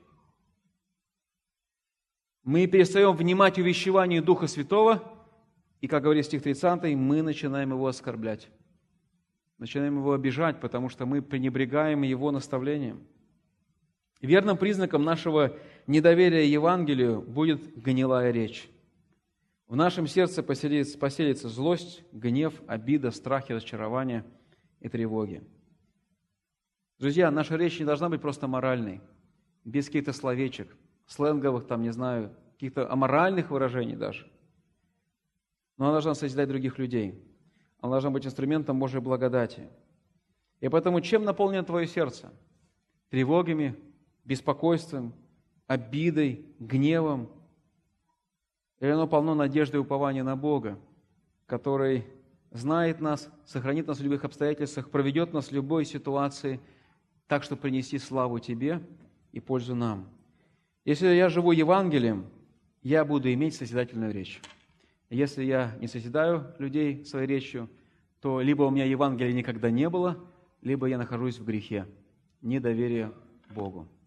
Мы перестаем внимать увещеванию Духа Святого, и, как говорит стих 30, мы начинаем Его оскорблять. Начинаем Его обижать, потому что мы пренебрегаем Его наставлением. Верным признаком нашего недоверия Евангелию будет гнилая речь. В нашем сердце поселится злость, гнев, обида, страхи, разочарование и тревоги. Друзья, наша речь не должна быть просто моральной, без каких-то словечек, сленговых, каких-то аморальных выражений даже. Но она должна созидать других людей. Она должна быть инструментом Божьей благодати. И поэтому чем наполнено твое сердце? Тревогами, беспокойством, обидой, гневом? Или оно полно надежды и упования на Бога, который знает нас, сохранит нас в любых обстоятельствах, проведет нас в любой ситуации так, чтобы принести славу Тебе и пользу нам. Если я живу Евангелием, я буду иметь созидательную речь. Если я не созидаю людей своей речью, то либо у меня Евангелия никогда не было, либо я нахожусь в грехе, недоверие Богу.